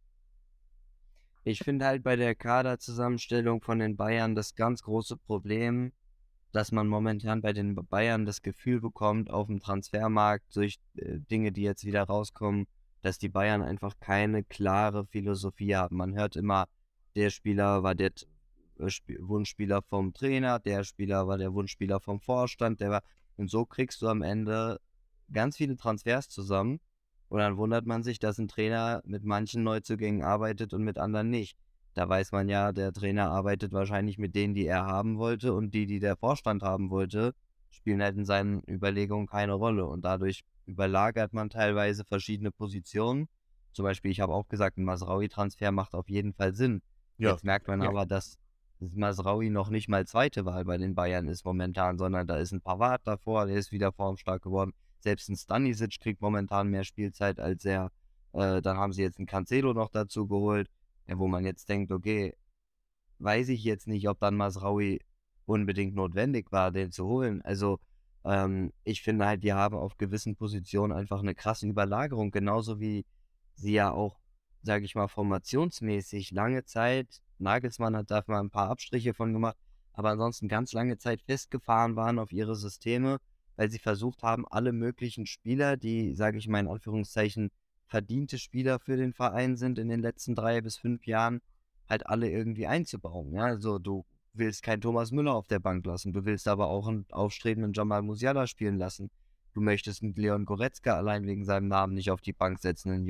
Ich finde halt bei der Kaderzusammenstellung von den Bayern das ganz große Problem, dass man momentan bei den Bayern das Gefühl bekommt, auf dem Transfermarkt durch Dinge, die jetzt wieder rauskommen, dass die Bayern einfach keine klare Philosophie haben. Man hört immer, der Spieler war der Wunschspieler vom Trainer, der Spieler war der Wunschspieler vom Vorstand, und so kriegst du am Ende ganz viele Transfers zusammen. Und dann wundert man sich, dass ein Trainer mit manchen Neuzugängen arbeitet und mit anderen nicht. Da weiß man ja, der Trainer arbeitet wahrscheinlich mit denen, die er haben wollte, und die der Vorstand haben wollte, spielen halt in seinen Überlegungen keine Rolle. Und dadurch überlagert man teilweise verschiedene Positionen. Zum Beispiel, ich habe auch gesagt, ein Mazraoui-Transfer macht auf jeden Fall Sinn. Ja, Jetzt merkt man Ja. aber, dass Mazraoui noch nicht mal zweite Wahl bei den Bayern ist momentan, sondern da ist ein Pavard davor, der ist wieder formstark geworden. Selbst ein Stanisic kriegt momentan mehr Spielzeit als er. Dann haben sie jetzt einen Cancelo noch dazu geholt, ja, wo man jetzt denkt, okay, weiß ich jetzt nicht, ob dann Mazraoui unbedingt notwendig war, den zu holen. Also, ich finde halt, die haben auf gewissen Positionen einfach eine krasse Überlagerung, genauso wie sie ja auch, sage ich mal, formationsmäßig lange Zeit, Nagelsmann hat da mal ein paar Abstriche von gemacht, aber ansonsten ganz lange Zeit festgefahren waren auf ihre Systeme, weil sie versucht haben, alle möglichen Spieler, die, sage ich mal in Anführungszeichen, verdiente Spieler für den Verein sind in den letzten 3 bis 5 Jahren, halt alle irgendwie einzubauen. Ja, also du willst keinen Thomas Müller auf der Bank lassen, du willst aber auch einen aufstrebenden Jamal Musiala spielen lassen. Du möchtest einen Leon Goretzka allein wegen seinem Namen nicht auf die Bank setzen. Einen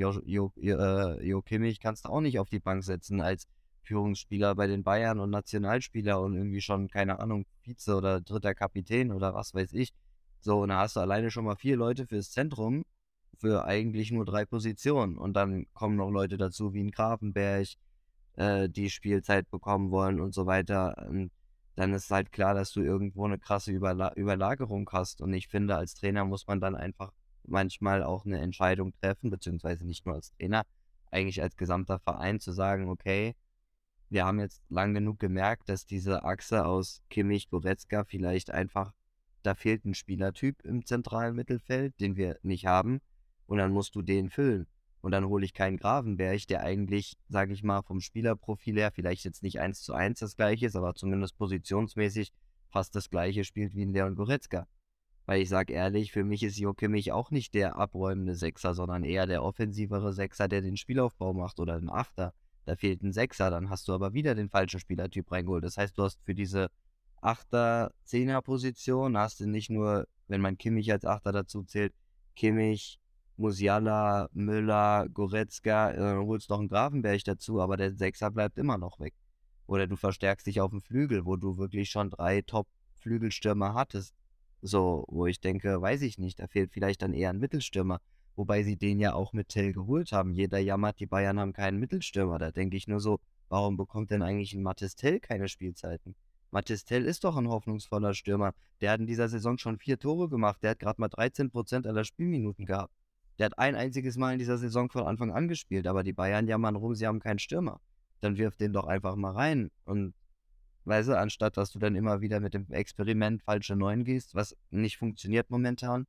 Jo Kimmich kannst du auch nicht auf die Bank setzen als Führungsspieler bei den Bayern und Nationalspieler und irgendwie schon, keine Ahnung, Vize oder dritter Kapitän oder was weiß ich. So, und da hast du alleine schon mal 4 Leute fürs Zentrum, für eigentlich nur 3 Positionen. Und dann kommen noch Leute dazu wie ein Grafenberg, die Spielzeit bekommen wollen und so weiter. Und dann ist halt klar, dass du irgendwo eine krasse Überlagerung hast. Und ich finde, als Trainer muss man dann einfach manchmal auch eine Entscheidung treffen, beziehungsweise nicht nur als Trainer, eigentlich als gesamter Verein zu sagen, okay, wir haben jetzt lang genug gemerkt, dass diese Achse aus Kimmich, Goretzka vielleicht einfach, da fehlt ein Spielertyp im zentralen Mittelfeld, den wir nicht haben. Und dann musst du den füllen. Und dann hole ich keinen Gravenberch, der eigentlich, sage ich mal, vom Spielerprofil her vielleicht jetzt nicht 1:1 das gleiche ist, aber zumindest positionsmäßig fast das gleiche spielt wie ein Leon Goretzka. Weil ich sage ehrlich, für mich ist Jo Kimmich auch nicht der abräumende Sechser, sondern eher der offensivere Sechser, der den Spielaufbau macht, oder ein Achter. Da fehlt ein Sechser, dann hast du aber wieder den falschen Spielertyp reingeholt. Das heißt, du hast für diese Achter-Zehner-Position hast du nicht nur, wenn man Kimmich als Achter dazu zählt, Kimmich, Musiala, Müller, Goretzka, dann holst noch einen Grafenberg dazu, aber der Sechser bleibt immer noch weg. Oder du verstärkst dich auf dem Flügel, wo du wirklich schon 3 Top-Flügelstürmer hattest. So, wo ich denke, weiß ich nicht, da fehlt vielleicht dann eher ein Mittelstürmer. Wobei sie den ja auch mit Tell geholt haben. Jeder jammert, die Bayern haben keinen Mittelstürmer. Da denke ich nur so, warum bekommt denn eigentlich ein Mathys Tell keine Spielzeiten? Mathys Tell ist doch ein hoffnungsvoller Stürmer. Der hat in dieser Saison schon 4 Tore gemacht. Der hat gerade mal 13% aller Spielminuten gehabt. Der hat ein einziges Mal in dieser Saison von Anfang an gespielt, aber die Bayern jammern rum, sie haben keinen Stürmer. Dann wirf den doch einfach mal rein. Und weißt du, anstatt dass du dann immer wieder mit dem Experiment falsche 9 gehst, was nicht funktioniert momentan.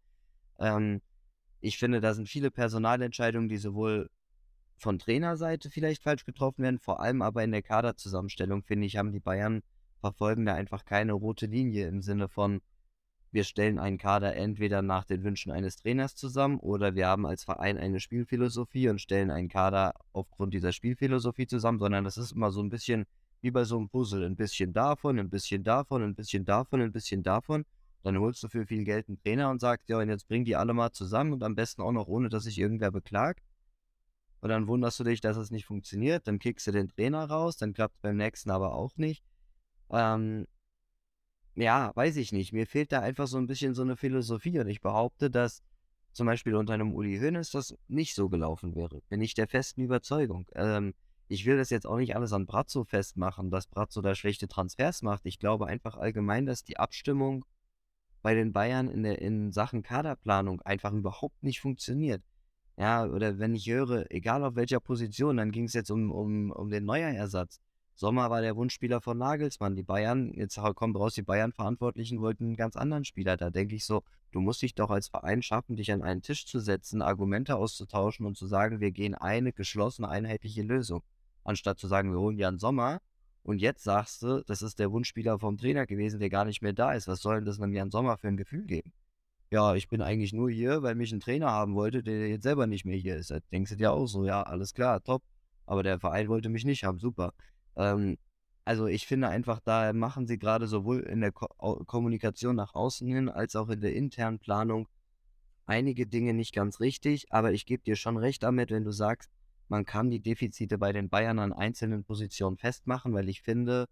Ich finde, da sind viele Personalentscheidungen, die sowohl von Trainerseite vielleicht falsch getroffen werden, vor allem aber in der Kaderzusammenstellung, finde ich, haben die Bayern verfolgen da einfach keine rote Linie im Sinne von, wir stellen einen Kader entweder nach den Wünschen eines Trainers zusammen oder wir haben als Verein eine Spielphilosophie und stellen einen Kader aufgrund dieser Spielphilosophie zusammen, sondern das ist immer so ein bisschen wie bei so einem Puzzle, ein bisschen davon, ein bisschen davon, ein bisschen davon, ein bisschen davon. Dann holst du für viel Geld einen Trainer und sagst, ja, und jetzt bring die alle mal zusammen und am besten auch noch ohne, dass sich irgendwer beklagt. Und dann wunderst du dich, dass es nicht funktioniert, dann kickst du den Trainer raus, dann klappt es beim nächsten aber auch nicht. Ähm, ja, weiß ich nicht. Mir fehlt da einfach so ein bisschen so eine Philosophie und ich behaupte, dass zum Beispiel unter einem Uli Hoeneß das nicht so gelaufen wäre. Bin ich der festen Überzeugung. Ich will das jetzt auch nicht alles an Brazzo festmachen, dass Brazzo da schlechte Transfers macht. Ich glaube einfach allgemein, dass die Abstimmung bei den Bayern in Sachen Kaderplanung einfach überhaupt nicht funktioniert. Ja, oder wenn ich höre, egal auf welcher Position, dann ging es jetzt um den Neuerersatz. Sommer war der Wunschspieler von Nagelsmann. Die Bayern, jetzt kommt raus, die Bayern-Verantwortlichen wollten einen ganz anderen Spieler. Da denke ich so, du musst dich doch als Verein schaffen, dich an einen Tisch zu setzen, Argumente auszutauschen und zu sagen, wir gehen eine geschlossene, einheitliche Lösung. Anstatt zu sagen, wir holen Jan Sommer und jetzt sagst du, das ist der Wunschspieler vom Trainer gewesen, der gar nicht mehr da ist. Was soll denn das einem Jan Sommer für ein Gefühl geben? Ja, ich bin eigentlich nur hier, weil mich ein Trainer haben wollte, der jetzt selber nicht mehr hier ist. Da denkst du dir auch so, ja, alles klar, top. Aber der Verein wollte mich nicht haben, super. Ähm, also ich finde einfach, da machen sie gerade sowohl in der Kommunikation nach außen hin, als auch in der internen Planung einige Dinge nicht ganz richtig. Aber ich gebe dir schon recht damit, wenn du sagst, man kann die Defizite bei den Bayern an einzelnen Positionen festmachen, weil ich finde,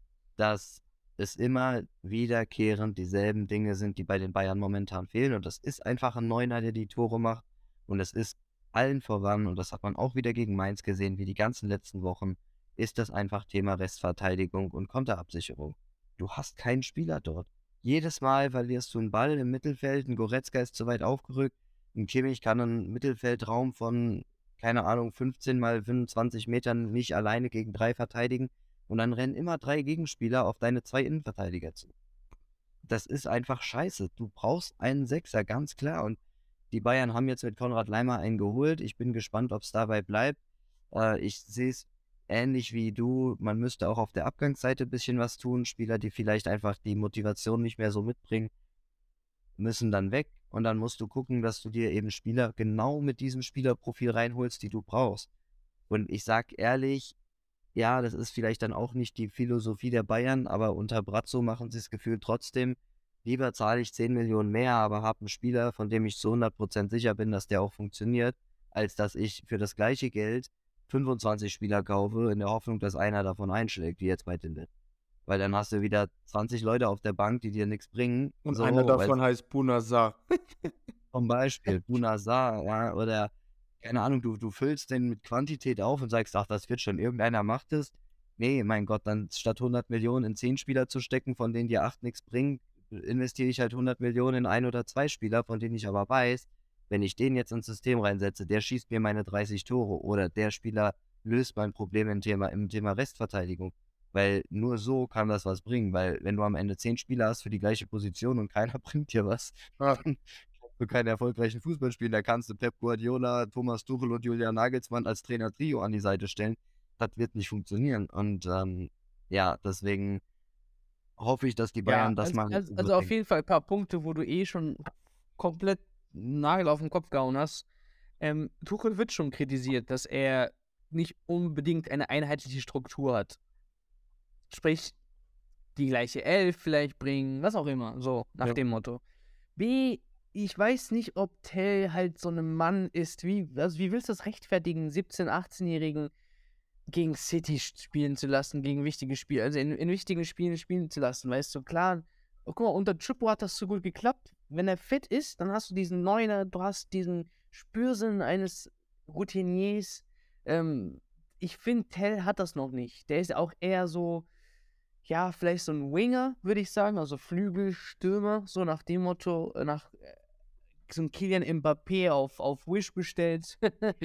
dass es immer wiederkehrend dieselben Dinge sind, die bei den Bayern momentan fehlen. Und das ist einfach ein Neuner, der die Tore macht. Und es ist allen voran, und das hat man auch wieder gegen Mainz gesehen, wie die ganzen letzten Wochen, ist das einfach Thema Restverteidigung und Konterabsicherung. Du hast keinen Spieler dort. Jedes Mal verlierst du einen Ball im Mittelfeld, ein Goretzka ist zu weit aufgerückt, ein Kimmich kann einen Mittelfeldraum von, keine Ahnung, 15 mal 25 Metern nicht alleine gegen 3 verteidigen und dann rennen immer 3 Gegenspieler auf deine 2 Innenverteidiger zu. Das ist einfach scheiße. Du brauchst einen Sechser, ganz klar. Und die Bayern haben jetzt mit Konrad Laimer einen geholt. Ich bin gespannt, ob es dabei bleibt. Ich sehe es ähnlich wie du. Man müsste auch auf der Abgangsseite ein bisschen was tun. Spieler, die vielleicht einfach die Motivation nicht mehr so mitbringen, müssen dann weg. Und dann musst du gucken, dass du dir eben Spieler genau mit diesem Spielerprofil reinholst, die du brauchst. Und ich sag ehrlich, ja, das ist vielleicht dann auch nicht die Philosophie der Bayern, aber unter Brazzo machen sie das Gefühl trotzdem, lieber zahle ich 10 Millionen mehr, aber habe einen Spieler, von dem ich zu 100% sicher bin, dass der auch funktioniert, als dass ich für das gleiche Geld 25 Spieler kaufe, in der Hoffnung, dass einer davon einschlägt, wie jetzt bei Tinde. Weil dann hast du wieder 20 Leute auf der Bank, die dir nichts bringen. Und so, einer davon heißt Bouna Sarr. Zum Beispiel Bouna Sarr, ja, oder keine Ahnung, du füllst den mit Quantität auf und sagst, ach, das wird schon, irgendeiner macht es. Nee, mein Gott, dann statt 100 Millionen in 10 Spieler zu stecken, von denen dir 8 nichts bringen, investiere ich halt 100 Millionen in 1 oder 2 Spieler, von denen ich aber weiß, wenn ich den jetzt ins System reinsetze, der schießt mir meine 30 Tore oder der Spieler löst mein Problem im Thema Restverteidigung. Weil nur so kann das was bringen, weil wenn du am Ende 10 Spieler hast für die gleiche Position und keiner bringt dir was, dann für keinen erfolgreichen Fußballspieler, da kannst du Pep Guardiola, Thomas Tuchel und Julian Nagelsmann als Trainer-Trio an die Seite stellen. Das wird nicht funktionieren. Und ja, deswegen hoffe ich, dass die Bayern das machen. Also auf jeden Fall ein paar Punkte, wo du schon komplett Nagel auf den Kopf gehauen hast. Tuchel wird schon kritisiert, dass er nicht unbedingt eine einheitliche Struktur hat. Sprich, die gleiche Elf vielleicht bringen, was auch immer, so nach dem Motto. B, ich weiß nicht, ob Tell halt so ein Mann ist, wie willst du das rechtfertigen, 17-, 18-Jährigen gegen City spielen zu lassen, gegen wichtige Spiele, also in wichtigen Spielen spielen zu lassen, weißt du, klar, guck mal, unter Chippo hat das so gut geklappt, wenn er fit ist, dann hast du diesen Neuner, du hast diesen Spürsinn eines Routiniers, ich finde, Tell hat das noch nicht, der ist auch eher so, ja, vielleicht so ein Winger, würde ich sagen, also Flügelstürmer, so nach dem Motto, so ein Kylian Mbappé auf Wish bestellt.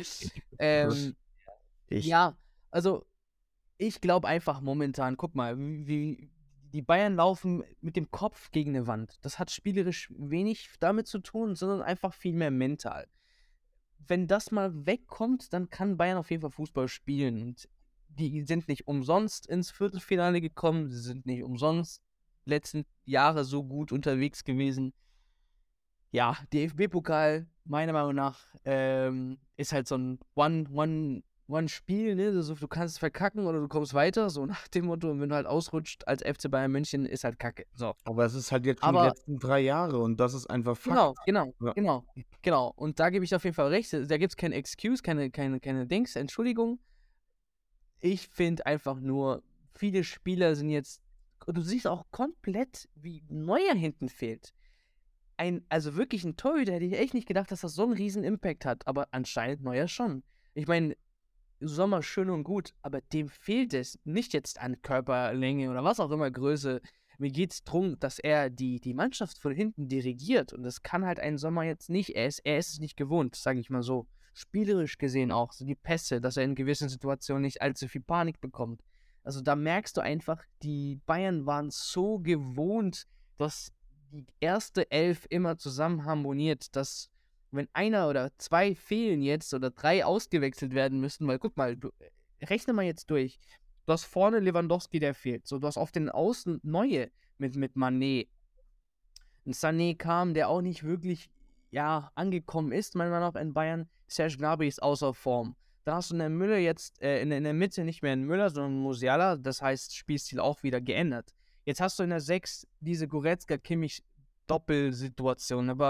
Ja, also ich glaube einfach momentan, guck mal, wie die Bayern laufen mit dem Kopf gegen eine Wand. Das hat spielerisch wenig damit zu tun, sondern einfach viel mehr mental. Wenn das mal wegkommt, dann kann Bayern auf jeden Fall Fußball spielen. Und die sind nicht umsonst ins Viertelfinale gekommen, sie sind nicht umsonst letzten Jahre so gut unterwegs gewesen. Ja, DFB-Pokal, meiner Meinung nach, ist halt so ein One-Spiel, ne? Also, du kannst verkacken oder du kommst weiter, so nach dem Motto. Und wenn du halt ausrutscht als FC Bayern München, ist halt Kacke. So. Aber es ist halt jetzt schon die letzten 3 Jahre und das ist einfach Fakt. Genau. Und da gebe ich auf jeden Fall recht. Da gibt es keine Excuse, keine Dings, Entschuldigung. Ich finde einfach nur, viele Spieler sind jetzt, du siehst auch komplett, wie Neuer hinten fehlt. Also wirklich ein Torhüter, hätte ich echt nicht gedacht, dass das so einen riesen Impact hat, aber anscheinend Neuer schon. Ich meine, Sommer schön und gut, aber dem fehlt es nicht jetzt an Körperlänge oder was auch immer, Größe. Mir geht es darum, dass er die Mannschaft von hinten dirigiert und das kann halt ein Sommer jetzt nicht. Er ist es nicht gewohnt, sage ich mal so. Spielerisch gesehen auch, so die Pässe, dass er in gewissen Situationen nicht allzu viel Panik bekommt. Also da merkst du einfach, die Bayern waren so gewohnt, dass die erste Elf immer zusammen harmoniert, dass wenn einer oder 2 fehlen jetzt oder 3 ausgewechselt werden müssen, weil guck mal, rechne mal jetzt durch. Du hast vorne Lewandowski, der fehlt. So, du hast auf den Außen Neue mit Mané. Ein Sané kam, der auch nicht wirklich, angekommen ist, meiner Meinung nach in Bayern. Serge Gnabry ist außer Form. Dann hast du in der Müller jetzt, in der Mitte nicht mehr einen Müller, sondern Musiala. Das heißt, Spielstil auch wieder geändert. Jetzt hast du in der 6 diese Goretzka-Kimmich-Doppelsituation, aber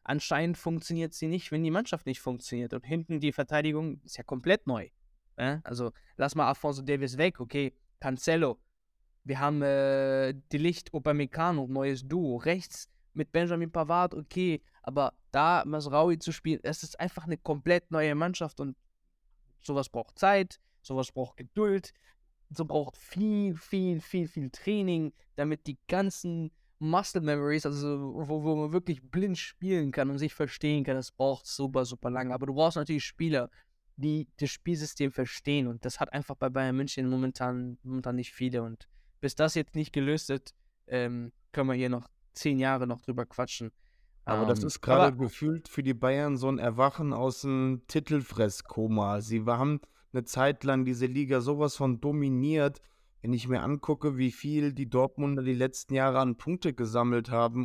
anscheinend funktioniert sie nicht, wenn die Mannschaft nicht funktioniert. Und hinten die Verteidigung ist ja komplett neu. Also lass mal Alphonso Davies weg, okay, Cancelo. Wir haben De Ligt, Upamecano, neues Duo. Rechts mit Benjamin Pavard, okay, aber da Mazraoui zu spielen, es ist einfach eine komplett neue Mannschaft und sowas braucht Zeit, sowas braucht Geduld, so braucht viel, viel, viel, viel Training, damit die ganzen Muscle Memories, also wo man wirklich blind spielen kann und sich verstehen kann, das braucht super, super lange. Aber du brauchst natürlich Spieler, die das Spielsystem verstehen und das hat einfach bei Bayern München momentan nicht viele und bis das jetzt nicht gelöst ist, können wir hier noch 10 Jahre noch drüber quatschen. Aber das ist gerade gefühlt für die Bayern so ein Erwachen aus dem Titelfresskoma. Sie haben eine Zeit lang diese Liga sowas von dominiert. Wenn ich mir angucke, wie viel die Dortmunder die letzten Jahre an Punkte gesammelt haben,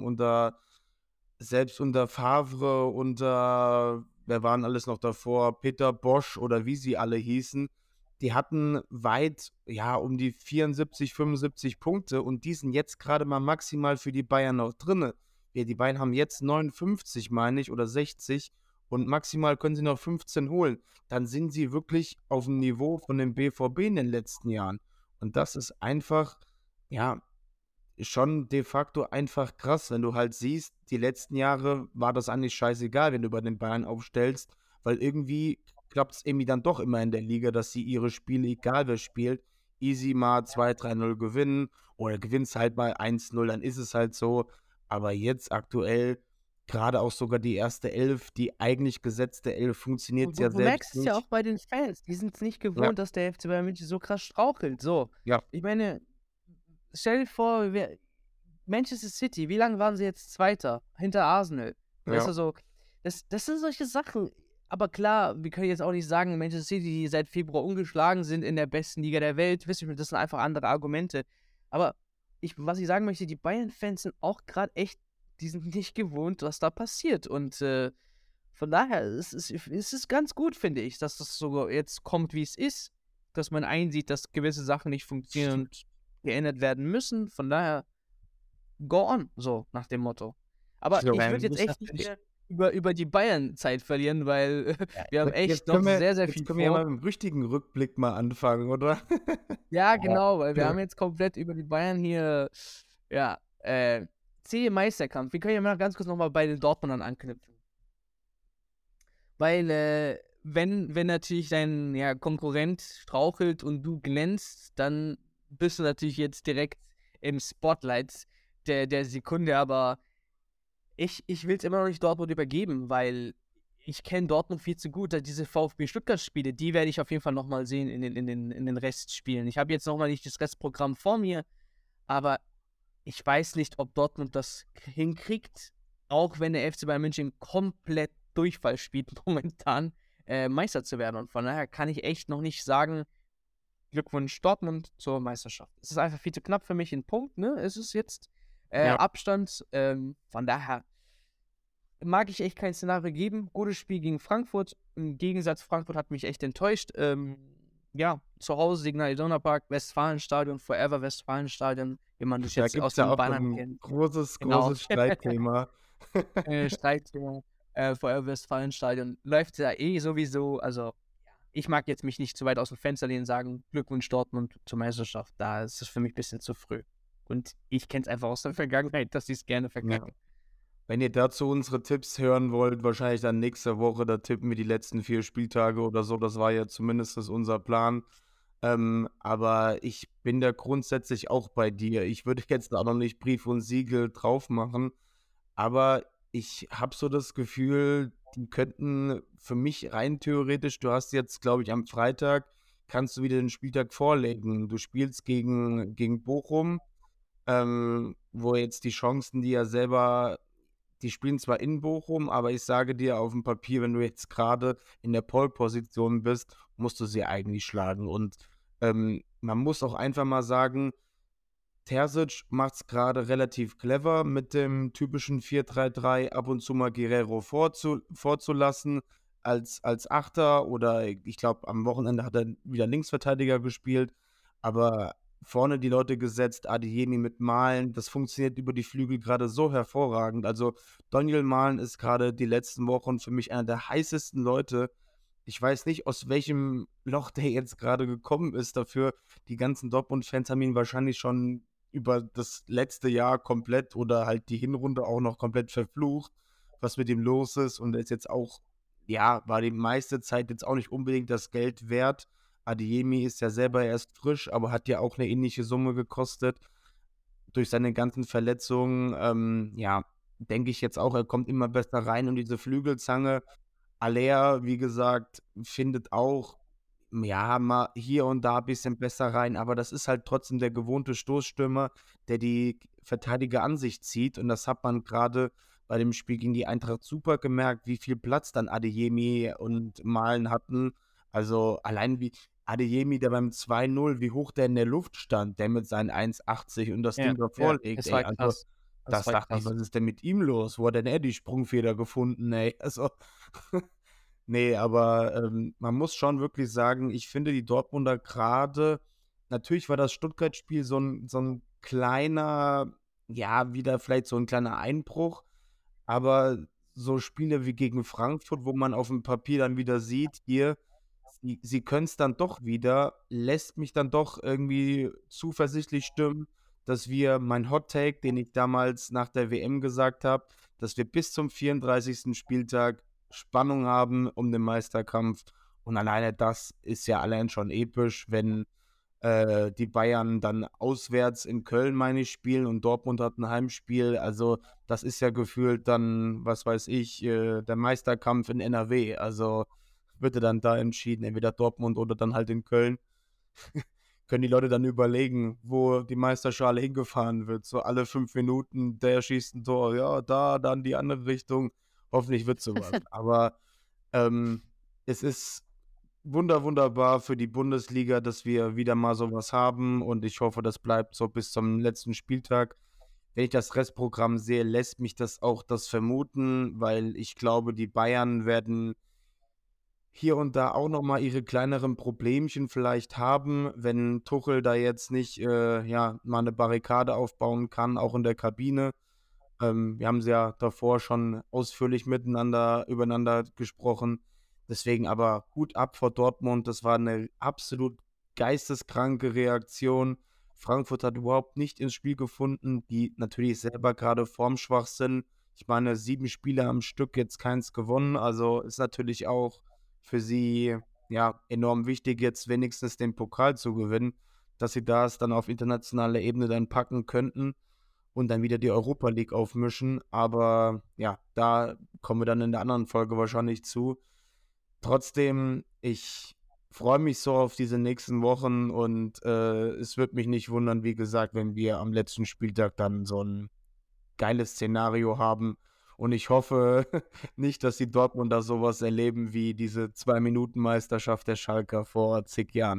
selbst unter Favre, wer waren alles noch davor, Peter Bosch oder wie sie alle hießen, die hatten weit, um die 74, 75 Punkte und die sind jetzt gerade mal maximal für die Bayern noch drinne. Ja, die Bayern haben jetzt 59, meine ich, oder 60 und maximal können sie noch 15 holen. Dann sind sie wirklich auf dem Niveau von dem BVB in den letzten Jahren. Und das ist einfach, schon de facto einfach krass, wenn du halt siehst, die letzten Jahre war das eigentlich scheißegal, wenn du bei den Bayern aufstellst, weil irgendwie klappt es irgendwie dann doch immer in der Liga, dass sie ihre Spiele, egal wer spielt, easy mal 2-3-0 gewinnen oder gewinnst halt mal 1-0, dann ist es halt so. Aber jetzt aktuell, gerade auch sogar die erste Elf, die eigentlich gesetzte Elf, funktioniert ja Du merkst selbst es ja nicht. auch bei den Fans. Die sind es nicht gewohnt, dass der FC Bayern München so krass strauchelt. So. Ja. Ich meine, stell dir vor, Manchester City, wie lange waren sie jetzt Zweiter? Hinter Arsenal. Weißt du, so, das sind solche Sachen. Aber klar, wir können jetzt auch nicht sagen, Manchester City, die seit Februar ungeschlagen sind in der besten Liga der Welt. Wisst ihr, das sind einfach andere Argumente. Aber was ich sagen möchte, die Bayern-Fans sind auch gerade echt, die sind nicht gewohnt, was da passiert. Und von daher es ist ganz gut, finde ich, dass das so jetzt kommt, wie es ist. Dass man einsieht, dass gewisse Sachen nicht funktionieren und geändert werden müssen. Von daher, go on, so nach dem Motto. Aber ich würde jetzt echt nicht mehr über die Bayern-Zeit verlieren, weil wir haben echt noch sehr, sehr viel vor. Jetzt können wir ja mal mit dem richtigen Rückblick mal anfangen, oder? Ja, genau, weil wir haben jetzt komplett über die Bayern hier, C-Meisterkampf. Wir können ja mal ganz kurz nochmal bei den Dortmundern anknüpfen. Weil, wenn natürlich dein Konkurrent strauchelt und du glänzt, dann bist du natürlich jetzt direkt im Spotlight der Sekunde, aber ich will es immer noch nicht Dortmund übergeben, weil ich kenne Dortmund viel zu gut. Diese VfB-Stuttgart-Spiele, die werde ich auf jeden Fall nochmal sehen in den Restspielen. Ich habe jetzt nochmal nicht das Restprogramm vor mir, aber ich weiß nicht, ob Dortmund das hinkriegt, auch wenn der FC Bayern München komplett Durchfall spielt momentan, Meister zu werden. Und von daher kann ich echt noch nicht sagen, Glückwunsch Dortmund zur Meisterschaft. Es ist einfach viel zu knapp für mich in Punkt, ne? Es ist jetzt Abstand. Von daher mag ich echt kein Szenario geben. Gutes Spiel gegen Frankfurt. Im Gegensatz, Frankfurt hat mich echt enttäuscht. Zu Hause Signal Iduna Park, Westfalenstadion, Forever Westfalenstadion, wie man das Da jetzt gibt aus es ja den auch Bannern ein kennt. großes Streitthema. Streitthema. Forever Westfalenstadion läuft ja sowieso. Also, ich mag jetzt mich nicht zu weit aus dem Fenster lehnen und sagen, Glückwunsch Dortmund zur Meisterschaft. Da ist es für mich ein bisschen zu früh. Und ich kenne es einfach aus der Vergangenheit, dass sie es gerne verkacken. Ja. Wenn ihr dazu unsere Tipps hören wollt, wahrscheinlich dann nächste Woche, da tippen wir die letzten 4 Spieltage oder so. Das war ja zumindest unser Plan. Aber ich bin da grundsätzlich auch bei dir. Ich würde jetzt auch noch nicht Brief und Siegel drauf machen, aber ich habe so das Gefühl, die könnten für mich rein theoretisch, du hast jetzt, glaube ich, am Freitag, kannst du wieder den Spieltag vorlegen. Du spielst gegen Bochum, wo jetzt die Chancen, die spielen zwar in Bochum, aber ich sage dir auf dem Papier, wenn du jetzt gerade in der Pole-Position bist, musst du sie eigentlich schlagen. Und man muss auch einfach mal sagen, Terzic macht es gerade relativ clever mit dem typischen 4-3-3, ab und zu mal Guerrero vorzulassen als Achter oder ich glaube, am Wochenende hat er wieder Linksverteidiger gespielt. Aber vorne die Leute gesetzt, Adeyemi mit Malen. Das funktioniert über die Flügel gerade so hervorragend. Also Daniel Malen ist gerade die letzten Wochen für mich einer der heißesten Leute. Ich weiß nicht, aus welchem Loch der jetzt gerade gekommen ist dafür. Die ganzen Dortmund-Fans haben ihn wahrscheinlich schon über das letzte Jahr komplett oder halt die Hinrunde auch noch komplett verflucht, was mit ihm los ist. Und er ist jetzt auch, ja, war die meiste Zeit jetzt auch nicht unbedingt das Geld wert. Adeyemi ist ja selber erst frisch, aber hat ja auch eine ähnliche Summe gekostet. Durch seine ganzen Verletzungen, ja, denke ich jetzt auch, er kommt immer besser rein und diese Flügelzange. Aller, wie gesagt, findet auch, ja, mal hier und da ein bisschen besser rein, aber das ist halt trotzdem der gewohnte Stoßstürmer, der die Verteidiger an sich zieht. Und das hat man gerade bei dem Spiel gegen die Eintracht super gemerkt, wie viel Platz dann Adeyemi und Malen hatten. Also allein wie Adeyemi, der beim 2-0, wie hoch der in der Luft stand, der mit seinen 1,80 und das Ding davor legt, es ey. war Also krass. das dachte ich, was ist denn mit ihm los? Wo hat denn er die Sprungfeder gefunden, ey? Also, nee, aber man muss schon wirklich sagen, ich finde die Dortmunder gerade, natürlich war das Stuttgart-Spiel so ein kleiner, ja, wieder vielleicht so ein kleiner Einbruch, aber so Spiele wie gegen Frankfurt, wo man auf dem Papier dann wieder sieht, hier, sie können es dann doch wieder, lässt mich dann doch irgendwie zuversichtlich stimmen, dass wir mein Hot Take, den ich damals nach der WM gesagt habe, dass wir bis zum 34. Spieltag Spannung haben um den Meisterkampf. Und alleine das ist ja allein schon episch, wenn die Bayern dann auswärts in Köln, meine ich, spielen und Dortmund hat ein Heimspiel. Also das ist ja gefühlt dann, was weiß ich, der Meisterkampf in NRW. Also wird er dann da entschieden, entweder Dortmund oder dann halt in Köln. Können die Leute dann überlegen, wo die Meisterschale hingefahren wird. So alle 5 Minuten, der schießt ein Tor, ja, da, dann die andere Richtung. Hoffentlich wird sowas. Aber es ist wunderbar für die Bundesliga, dass wir wieder mal sowas haben und ich hoffe, das bleibt so bis zum letzten Spieltag. Wenn ich das Restprogramm sehe, lässt mich das auch das vermuten, weil ich glaube, die Bayern werden hier und da auch noch mal ihre kleineren Problemchen vielleicht haben, wenn Tuchel da jetzt nicht, ja, mal eine Barrikade aufbauen kann, auch in der Kabine. Wir haben sie ja davor schon ausführlich übereinander gesprochen. Deswegen aber Hut ab vor Dortmund. Das war eine absolut geisteskranke Reaktion. Frankfurt hat überhaupt nicht ins Spiel gefunden, die natürlich selber gerade formschwach sind. Ich meine, 7 Spiele am Stück, jetzt keins gewonnen. Also ist natürlich auch für sie ja enorm wichtig, jetzt wenigstens den Pokal zu gewinnen, dass sie das dann auf internationaler Ebene dann packen könnten und dann wieder die Europa League aufmischen. Aber ja, da kommen wir dann in der anderen Folge wahrscheinlich zu. Trotzdem, ich freue mich so auf diese nächsten Wochen und es wird mich nicht wundern, wie gesagt, wenn wir am letzten Spieltag dann so ein geiles Szenario haben. Und ich hoffe nicht, dass die Dortmunder sowas erleben wie diese 2-Minuten-Meisterschaft der Schalker vor zig Jahren.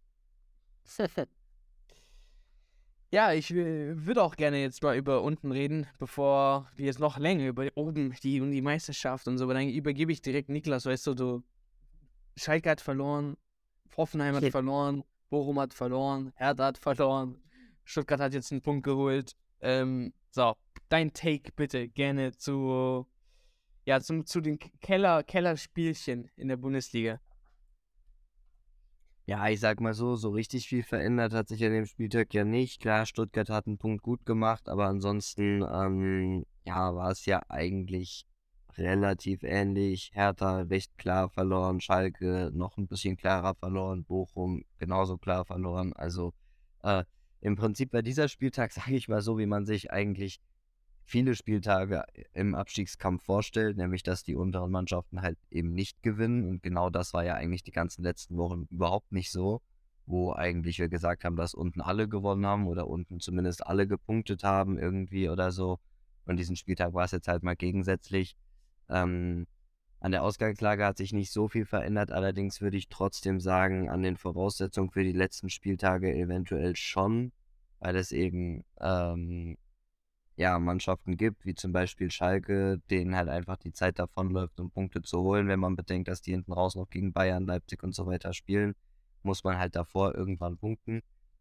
Ja, ich würde auch gerne jetzt mal über unten reden, bevor wir jetzt noch länger über oben die Meisterschaft und so, aber dann übergebe ich direkt Niklas, weißt du, Schalke hat verloren, Hoffenheim hat verloren, Bochum hat verloren, Hertha hat verloren, Stuttgart hat jetzt einen Punkt geholt. So, dein Take bitte gerne zu den Kellerspielchen in der Bundesliga. Ja, ich sag mal so richtig viel verändert hat sich an dem Spieltag ja nicht. Klar, Stuttgart hat einen Punkt gut gemacht, aber ansonsten, ja, war es ja eigentlich relativ ähnlich. Hertha recht klar verloren, Schalke noch ein bisschen klarer verloren, Bochum genauso klar verloren. Also, im Prinzip war dieser Spieltag, sage ich mal so, wie man sich eigentlich viele Spieltage im Abstiegskampf vorstellt, nämlich dass die unteren Mannschaften halt eben nicht gewinnen. Und genau das war ja eigentlich die ganzen letzten Wochen überhaupt nicht so, wo eigentlich wir gesagt haben, dass unten alle gewonnen haben oder unten zumindest alle gepunktet haben irgendwie oder so. Und diesen Spieltag war es jetzt halt mal gegensätzlich. An der Ausgangslage hat sich nicht so viel verändert, allerdings würde ich trotzdem sagen, an den Voraussetzungen für die letzten Spieltage eventuell schon, weil es eben ja, Mannschaften gibt, wie zum Beispiel Schalke, denen halt einfach die Zeit davonläuft, um Punkte zu holen. Wenn man bedenkt, dass die hinten raus noch gegen Bayern, Leipzig und so weiter spielen, muss man halt davor irgendwann punkten.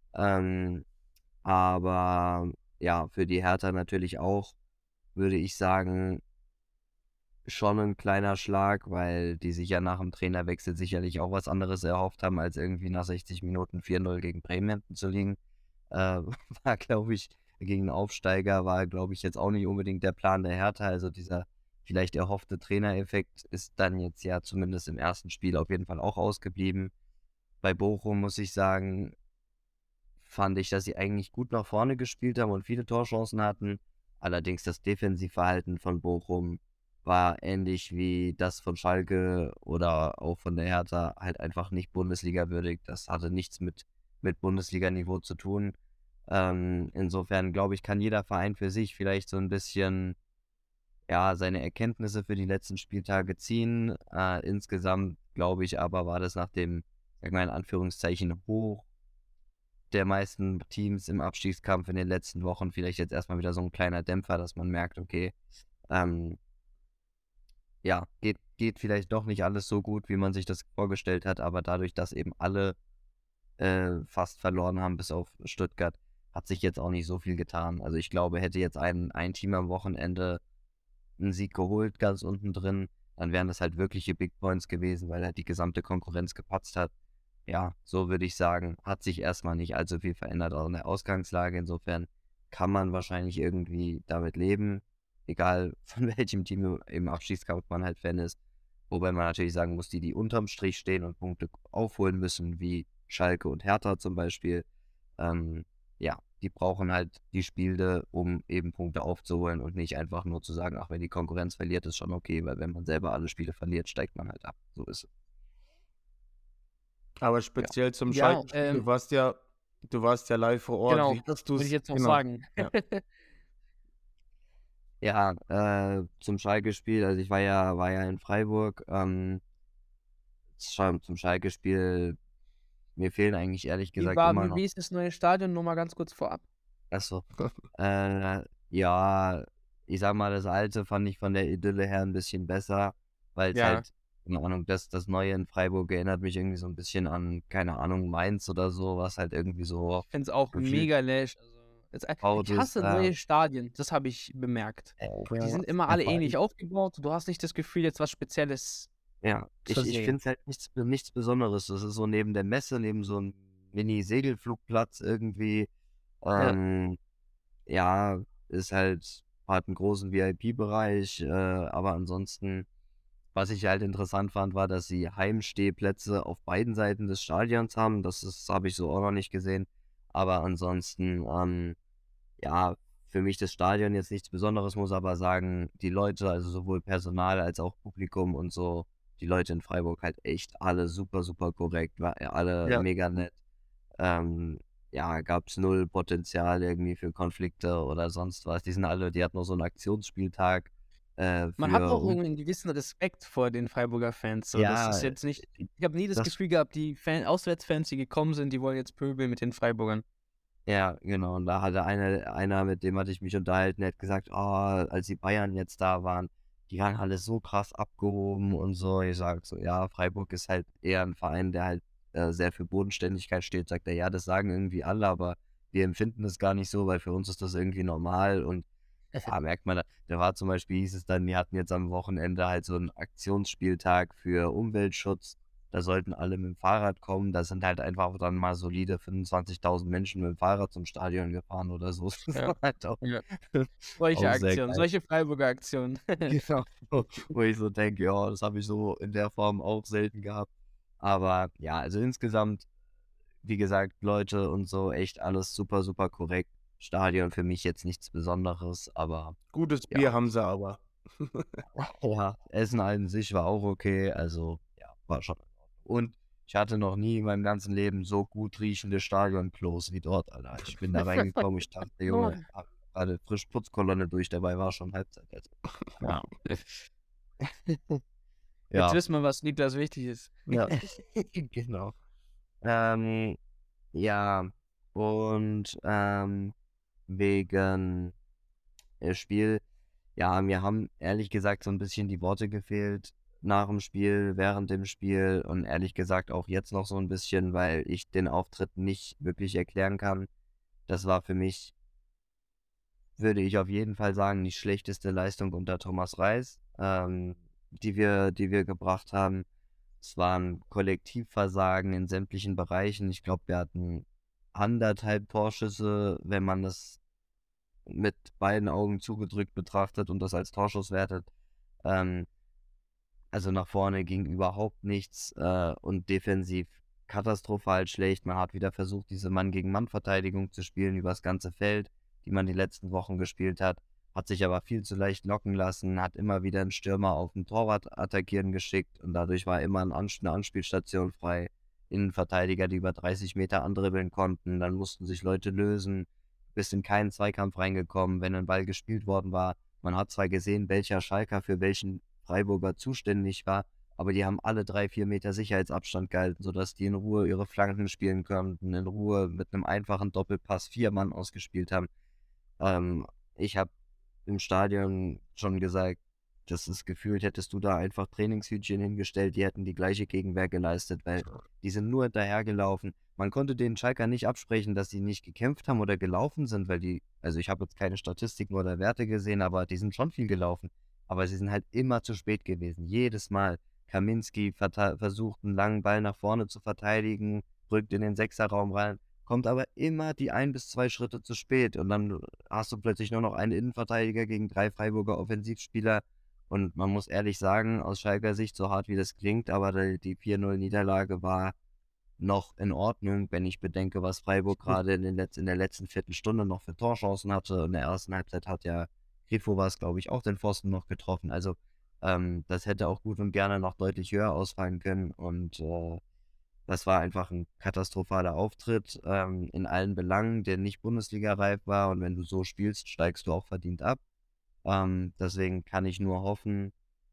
Ähm, aber ja, für die Hertha natürlich auch, würde ich sagen, schon ein kleiner Schlag, weil die sich ja nach dem Trainerwechsel sicherlich auch was anderes erhofft haben, als irgendwie nach 60 Minuten 4-0 gegen Bremen zu liegen. War, glaube ich, gegen 'n Aufsteiger war, glaube ich, jetzt auch nicht unbedingt der Plan der Hertha. Also, dieser vielleicht erhoffte Trainereffekt ist dann jetzt ja zumindest im ersten Spiel auf jeden Fall auch ausgeblieben. Bei Bochum muss ich sagen, fand ich, dass sie eigentlich gut nach vorne gespielt haben und viele Torchancen hatten. Allerdings das Defensivverhalten von Bochum war ähnlich wie das von Schalke oder auch von der Hertha halt einfach nicht Bundesliga-würdig. Das hatte nichts mit Bundesliga-Niveau zu tun. Insofern glaube ich, kann jeder Verein für sich vielleicht so ein bisschen, ja, seine Erkenntnisse für die letzten Spieltage ziehen. Insgesamt glaube ich aber, war das nach dem, sag mal in Anführungszeichen, Hoch der meisten Teams im Abstiegskampf in den letzten Wochen vielleicht jetzt erstmal wieder so ein kleiner Dämpfer, dass man merkt, okay, ähm, ja, geht vielleicht doch nicht alles so gut, wie man sich das vorgestellt hat, aber dadurch, dass eben alle fast verloren haben, bis auf Stuttgart, hat sich jetzt auch nicht so viel getan. Also ich glaube, hätte jetzt ein Team am Wochenende einen Sieg geholt, ganz unten drin, dann wären das halt wirkliche Big Points gewesen, weil halt die gesamte Konkurrenz gepatzt hat. Ja, so würde ich sagen, hat sich erstmal nicht allzu viel verändert, auch in der Ausgangslage. Insofern kann man wahrscheinlich irgendwie damit leben, egal von welchem Team im Abstiegskampf man halt Fan ist. Wobei man natürlich sagen muss, die unterm Strich stehen und Punkte aufholen müssen, wie Schalke und Hertha zum Beispiel, ähm, ja, die brauchen halt die Spiele, um eben Punkte aufzuholen und nicht einfach nur zu sagen, ach, wenn die Konkurrenz verliert, ist schon okay, weil wenn man selber alle Spiele verliert, steigt man halt ab. So ist es. Aber Ja. speziell zum Ja, Schalke-Spiel, du warst ja live vor Ort. genau, Wie hast würde ich du's? jetzt noch Genau. sagen. Ja. Ja, zum Schalke-Spiel, also ich war ja in Freiburg, zum Schalke-Spiel, mir fehlen eigentlich ehrlich gesagt immer Wie noch. ist das neue Stadion? Nur mal ganz kurz vorab. Achso. Ja, ich sag mal, das alte fand ich von der Idylle her ein bisschen besser, weil es Ja, halt, keine Ahnung, das Neue in Freiburg erinnert mich irgendwie so ein bisschen an, keine Ahnung, Mainz oder so, was halt irgendwie so ich finde es auch gefühlt mega läsch. Also, baut ich ist. hasse neue Stadien, das habe ich bemerkt. Die sind immer Ja, alle vor allem, ähnlich aufgebaut. Du hast nicht das Gefühl, jetzt was Spezielles ja, zu ich finde sehen. es halt nichts Besonderes. Das ist so neben der Messe, neben so einem Mini-Segelflugplatz irgendwie. Ja, Ähm, ja, ist halt, hat einen großen VIP-Bereich, aber ansonsten, was ich halt interessant fand, war, dass sie Heimstehplätze auf beiden Seiten des Stadions haben. Habe ich so auch noch nicht gesehen. Aber ansonsten, ja, für mich das Stadion jetzt nichts Besonderes, muss aber sagen, die Leute, also sowohl Personal als auch Publikum und so, die Leute in Freiburg halt echt alle super, super korrekt, war alle Ja. mega nett. Ähm, ja, gab's null Potenzial irgendwie für Konflikte oder sonst was. Die hatten noch so einen Aktionsspieltag man hat für auch irgendwie einen gewissen Respekt vor den Freiburger Fans. So, das ist ja, jetzt nicht. Ich habe nie das das Gefühl gehabt, die Auswärtsfans, die gekommen sind, die wollen jetzt pöbeln mit den Freiburgern. ja, genau. Und da hatte einer, mit dem hatte ich mich unterhalten, der hat gesagt, als die Bayern jetzt da waren, die waren alle so krass abgehoben und so. Ich sage so, ja, Freiburg ist halt eher ein Verein, der halt sehr für Bodenständigkeit steht. Sagt er, ja, das sagen irgendwie alle, aber wir empfinden das gar nicht so, weil für uns ist das irgendwie normal. Und ja, merkt man, da war zum Beispiel, hieß es dann, die hatten jetzt am Wochenende halt so einen Aktionsspieltag für Umweltschutz. Da sollten alle mit dem Fahrrad kommen. Da sind halt einfach dann mal solide 25.000 Menschen mit dem Fahrrad zum Stadion gefahren oder so. Das Ja. war halt auch, Ja. Solche auch sehr Aktionen, geil. solche Freiburger Aktionen. Genau. Wo ich so denke, ja, das habe ich so in der Form auch selten gehabt. Aber ja, also insgesamt, wie gesagt, Leute und so, echt alles super, super korrekt. Stadion für mich jetzt nichts Besonderes, aber Gutes ja. Bier haben sie aber. Ja, Essen an sich war auch okay, also ja, war schon in Ordnung. Und ich hatte noch nie in meinem ganzen Leben so gut riechende Stadionklos wie dort, Alter. Ich bin da reingekommen, ich dachte, Junge, hab gerade frisch Putzkolonne durch, dabei war schon Halbzeit. Also, Ja. Jetzt ja, wissen wir, was Niklas wichtig ist. Ja. genau. Ähm, ja, und wegen Spiel, ja, mir haben ehrlich gesagt so ein bisschen die Worte gefehlt, nach dem Spiel, während dem Spiel und ehrlich gesagt auch jetzt noch so ein bisschen, weil ich den Auftritt nicht wirklich erklären kann. Das war für mich, würde ich auf jeden Fall sagen, die schlechteste Leistung unter Thomas Reis, die wir gebracht haben. Es war ein Kollektivversagen in sämtlichen Bereichen. Ich glaube, wir hatten 1,5 Torschüsse, wenn man das mit beiden Augen zugedrückt betrachtet und das als Torschuss wertet. Ähm, also nach vorne ging überhaupt nichts und defensiv katastrophal schlecht. Man hat wieder versucht, diese Mann-gegen-Mann-Verteidigung zu spielen über das ganze Feld, die man die letzten Wochen gespielt hat sich aber viel zu leicht locken lassen, hat immer wieder einen Stürmer auf den Torwart attackieren geschickt und dadurch war immer eine Anspielstation frei. Innenverteidiger, die über 30 Meter andribbeln konnten, dann mussten sich Leute lösen, bist in keinen Zweikampf reingekommen, wenn ein Ball gespielt worden war. Man hat zwar gesehen, welcher Schalker für welchen Freiburger zuständig war, aber die haben alle 3-4 Meter Sicherheitsabstand gehalten, sodass die in Ruhe ihre Flanken spielen konnten, in Ruhe mit einem einfachen Doppelpass 4 Mann ausgespielt haben. Ähm, Ich habe im Stadion schon gesagt, das ist gefühlt, hättest du da einfach Trainingshütchen hingestellt, die hätten die gleiche Gegenwehr geleistet, weil die sind nur hinterhergelaufen. Man konnte den Schalker nicht absprechen, dass sie nicht gekämpft haben oder gelaufen sind, weil also ich habe jetzt keine Statistiken oder Werte gesehen, aber die sind schon viel gelaufen. Aber sie sind halt immer zu spät gewesen. Jedes Mal. Kaminski versucht, einen langen Ball nach vorne zu verteidigen, rückt in den Sechserraum rein, kommt aber immer die 1 bis 2 Schritte zu spät und dann hast du plötzlich nur noch einen Innenverteidiger gegen 3 Freiburger Offensivspieler und man muss ehrlich sagen, aus Schalker Sicht, so hart wie das klingt, aber die 4-0-Niederlage war noch in Ordnung, wenn ich bedenke, was Freiburg gerade in der letzten Viertelstunde noch für Torchancen hatte. In der ersten Halbzeit hat ja Grifo war es, glaube ich, auch den Pfosten noch getroffen. Also das hätte auch gut und gerne noch deutlich höher ausfallen können und das war einfach ein katastrophaler Auftritt in allen Belangen, der nicht Bundesliga-reif war. Und wenn du so spielst, steigst du auch verdient ab. Deswegen kann ich nur hoffen,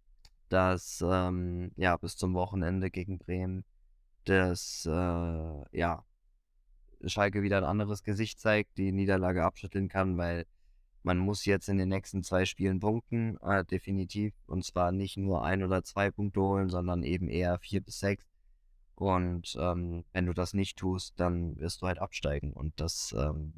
dass ja bis zum Wochenende gegen Bremen dass ja Schalke wieder ein anderes Gesicht zeigt, die Niederlage abschütteln kann, weil man muss jetzt in den nächsten 2 Spielen punkten, definitiv. Und zwar nicht nur 1 oder 2 Punkte holen, sondern eben eher 4 bis 6. Und wenn du das nicht tust, dann wirst du halt absteigen. Und das,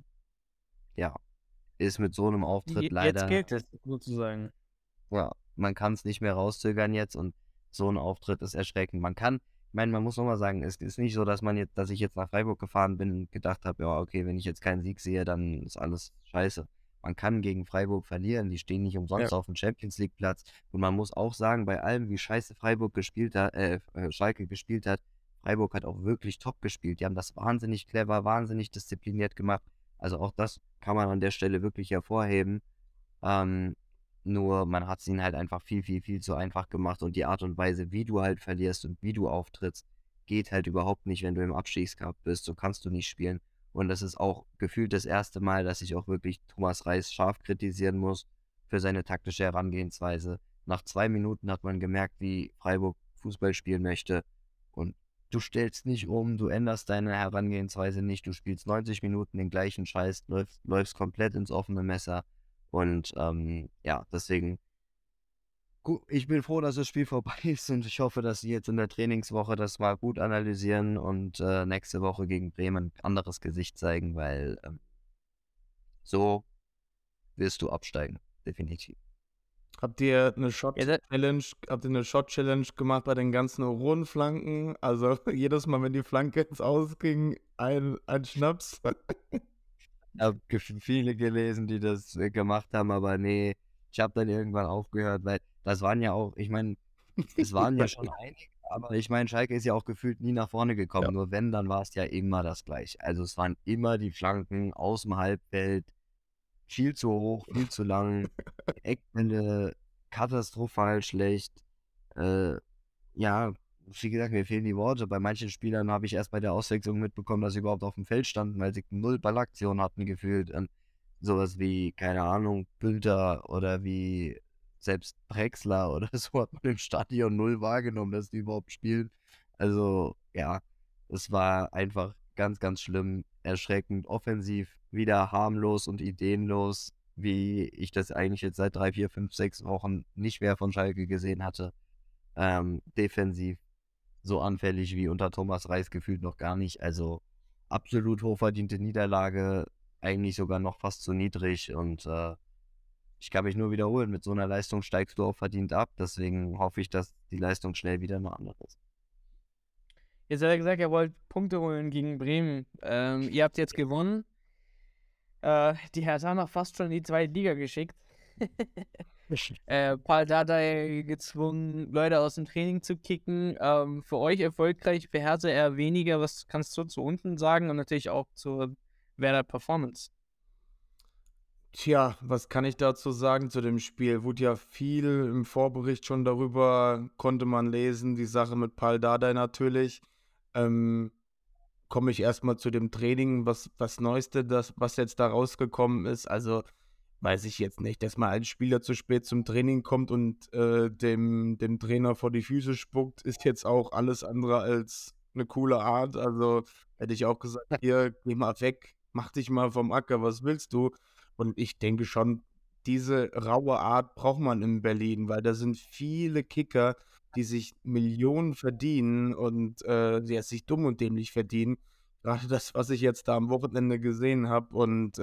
ja, ist mit so einem Auftritt Jetzt leider, gilt es sozusagen. ja, man kann es nicht mehr rauszögern jetzt und so ein Auftritt ist erschreckend. Ich meine, man muss nochmal sagen, es ist nicht so, dass ich jetzt nach Freiburg gefahren bin und gedacht habe, ja, okay, wenn ich jetzt keinen Sieg sehe, dann ist alles scheiße. Man kann gegen Freiburg verlieren, die stehen nicht umsonst auf dem Champions League Platz. Und man muss auch sagen, bei allem, wie scheiße Freiburg gespielt hat, Schalke gespielt hat, Freiburg hat auch wirklich top gespielt. Die haben das wahnsinnig clever, wahnsinnig diszipliniert gemacht. Also auch das kann man an der Stelle wirklich hervorheben. Ähm, Nur man hat es ihnen halt einfach viel, viel, viel zu einfach gemacht und die Art und Weise, wie du halt verlierst und wie du auftrittst, geht halt überhaupt nicht, wenn du im Abstiegskampf bist. So kannst du nicht spielen. Und das ist auch gefühlt das erste Mal, dass ich auch wirklich Thomas Reis scharf kritisieren muss für seine taktische Herangehensweise. Nach 2 Minuten hat man gemerkt, wie Freiburg Fußball spielen möchte. Und du stellst nicht um, du änderst deine Herangehensweise nicht, du spielst 90 Minuten den gleichen Scheiß, läufst komplett ins offene Messer. Und ja, deswegen, gut, ich bin froh, dass das Spiel vorbei ist und ich hoffe, dass sie jetzt in der Trainingswoche das mal gut analysieren und nächste Woche gegen Bremen ein anderes Gesicht zeigen, weil so wirst du absteigen, definitiv. Habt ihr eine Ja, Shot-Challenge gemacht bei den ganzen Rundflanken? Also jedes Mal, wenn die Flanke ins Aus ging, ein Schnaps. Ich habe viele gelesen, die das gemacht haben, aber nee, ich habe dann irgendwann aufgehört, weil das waren ja auch, ich meine, es waren ja schon einige, aber ich meine, Schalke ist ja auch gefühlt nie nach vorne gekommen. Ja. Nur wenn, dann war es ja immer das Gleiche. Also es waren immer die Flanken aus dem Halbfeld, viel zu hoch, viel zu lang, Eckbälle katastrophal schlecht. Äh, ja, wie gesagt, mir fehlen die Worte. Bei manchen Spielern habe ich erst bei der Auswechslung mitbekommen, dass sie überhaupt auf dem Feld standen, weil sie 0 Ballaktion hatten gefühlt. Sowas wie, keine Ahnung, Bülter oder wie selbst Drexler oder so hat man im Stadion 0 wahrgenommen, dass die überhaupt spielen. Also, ja, es war einfach ganz, ganz schlimm, erschreckend, offensiv, wieder harmlos und ideenlos, wie ich das eigentlich jetzt seit 3, 4, 5, 6 Wochen nicht mehr von Schalke gesehen hatte. defensiv so anfällig wie unter Thomas Reis gefühlt noch gar nicht. Also absolut hochverdiente Niederlage, eigentlich sogar noch fast zu niedrig und ich kann mich nur wiederholen, mit so einer Leistung steigst du auch verdient ab, deswegen hoffe ich, dass die Leistung schnell wieder eine andere ist. Jetzt hat er gesagt, er wollte Punkte holen gegen Bremen. Ihr habt jetzt gewonnen. Die Hertha noch fast schon in die zweite Liga geschickt. Paul Dardai gezwungen, Leute aus dem Training zu kicken. Für euch erfolgreich, für Hertha eher weniger. Was kannst du zu unten sagen und natürlich auch zur Werder Performance? Tja, was kann ich dazu sagen zu dem Spiel? Wurde ja viel im Vorbericht schon darüber, konnte man lesen, die Sache mit Pal Dardai natürlich. Komme ich erstmal zu dem Training, was Neueste, was jetzt da rausgekommen ist. Also weiß ich jetzt nicht, dass mal ein Spieler zu spät zum Training kommt und dem Trainer vor die Füße spuckt, ist jetzt auch alles andere als eine coole Art. Also hätte ich auch gesagt, hier, geh mal weg, mach dich mal vom Acker, was willst du? Und ich denke schon, diese raue Art braucht man in Berlin, weil da sind viele Kicker, die sich Millionen verdienen und die es sich dumm und dämlich verdienen. Gerade das, was ich jetzt da am Wochenende gesehen habe. Und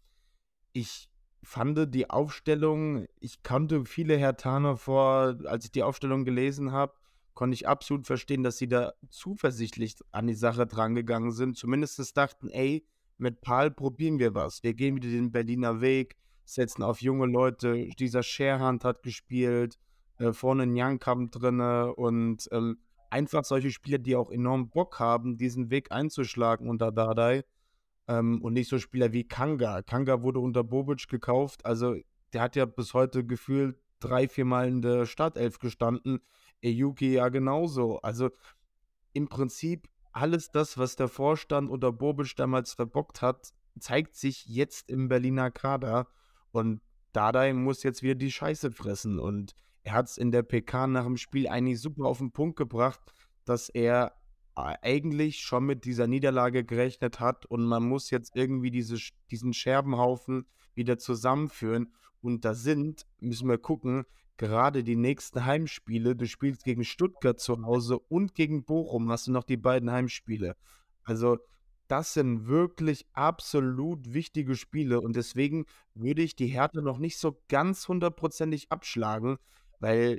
ich fand die Aufstellung, ich kannte viele Herthaner als ich die Aufstellung gelesen habe, konnte ich absolut verstehen, dass sie da zuversichtlich an die Sache drangegangen sind. Zumindest dachten, ey, mit Pal probieren wir was. Wir gehen wieder den Berliner Weg, setzen auf junge Leute. Dieser Scherhand hat gespielt, vorne ein Jankamp drinne und einfach solche Spieler, die auch enorm Bock haben, diesen Weg einzuschlagen unter Dardai. Und nicht so Spieler wie Kanga. Kanga wurde unter Bobic gekauft. Also der hat ja bis heute gefühlt 3-4 Mal in der Startelf gestanden. Ejuki ja genauso. Also im Prinzip alles das, was der Vorstand unter Bobic damals verbockt hat, zeigt sich jetzt im Berliner Kader. Und Dardai muss jetzt wieder die Scheiße fressen. Und er hat es in der PK nach dem Spiel eigentlich super auf den Punkt gebracht, dass er eigentlich schon mit dieser Niederlage gerechnet hat und man muss jetzt irgendwie diesen Scherbenhaufen wieder zusammenführen. Und müssen wir gucken, gerade die nächsten Heimspiele, du spielst gegen Stuttgart zu Hause und gegen Bochum, hast du noch die beiden Heimspiele. Also das sind wirklich absolut wichtige Spiele und deswegen würde ich die Hertha noch nicht so ganz hundertprozentig abschlagen, weil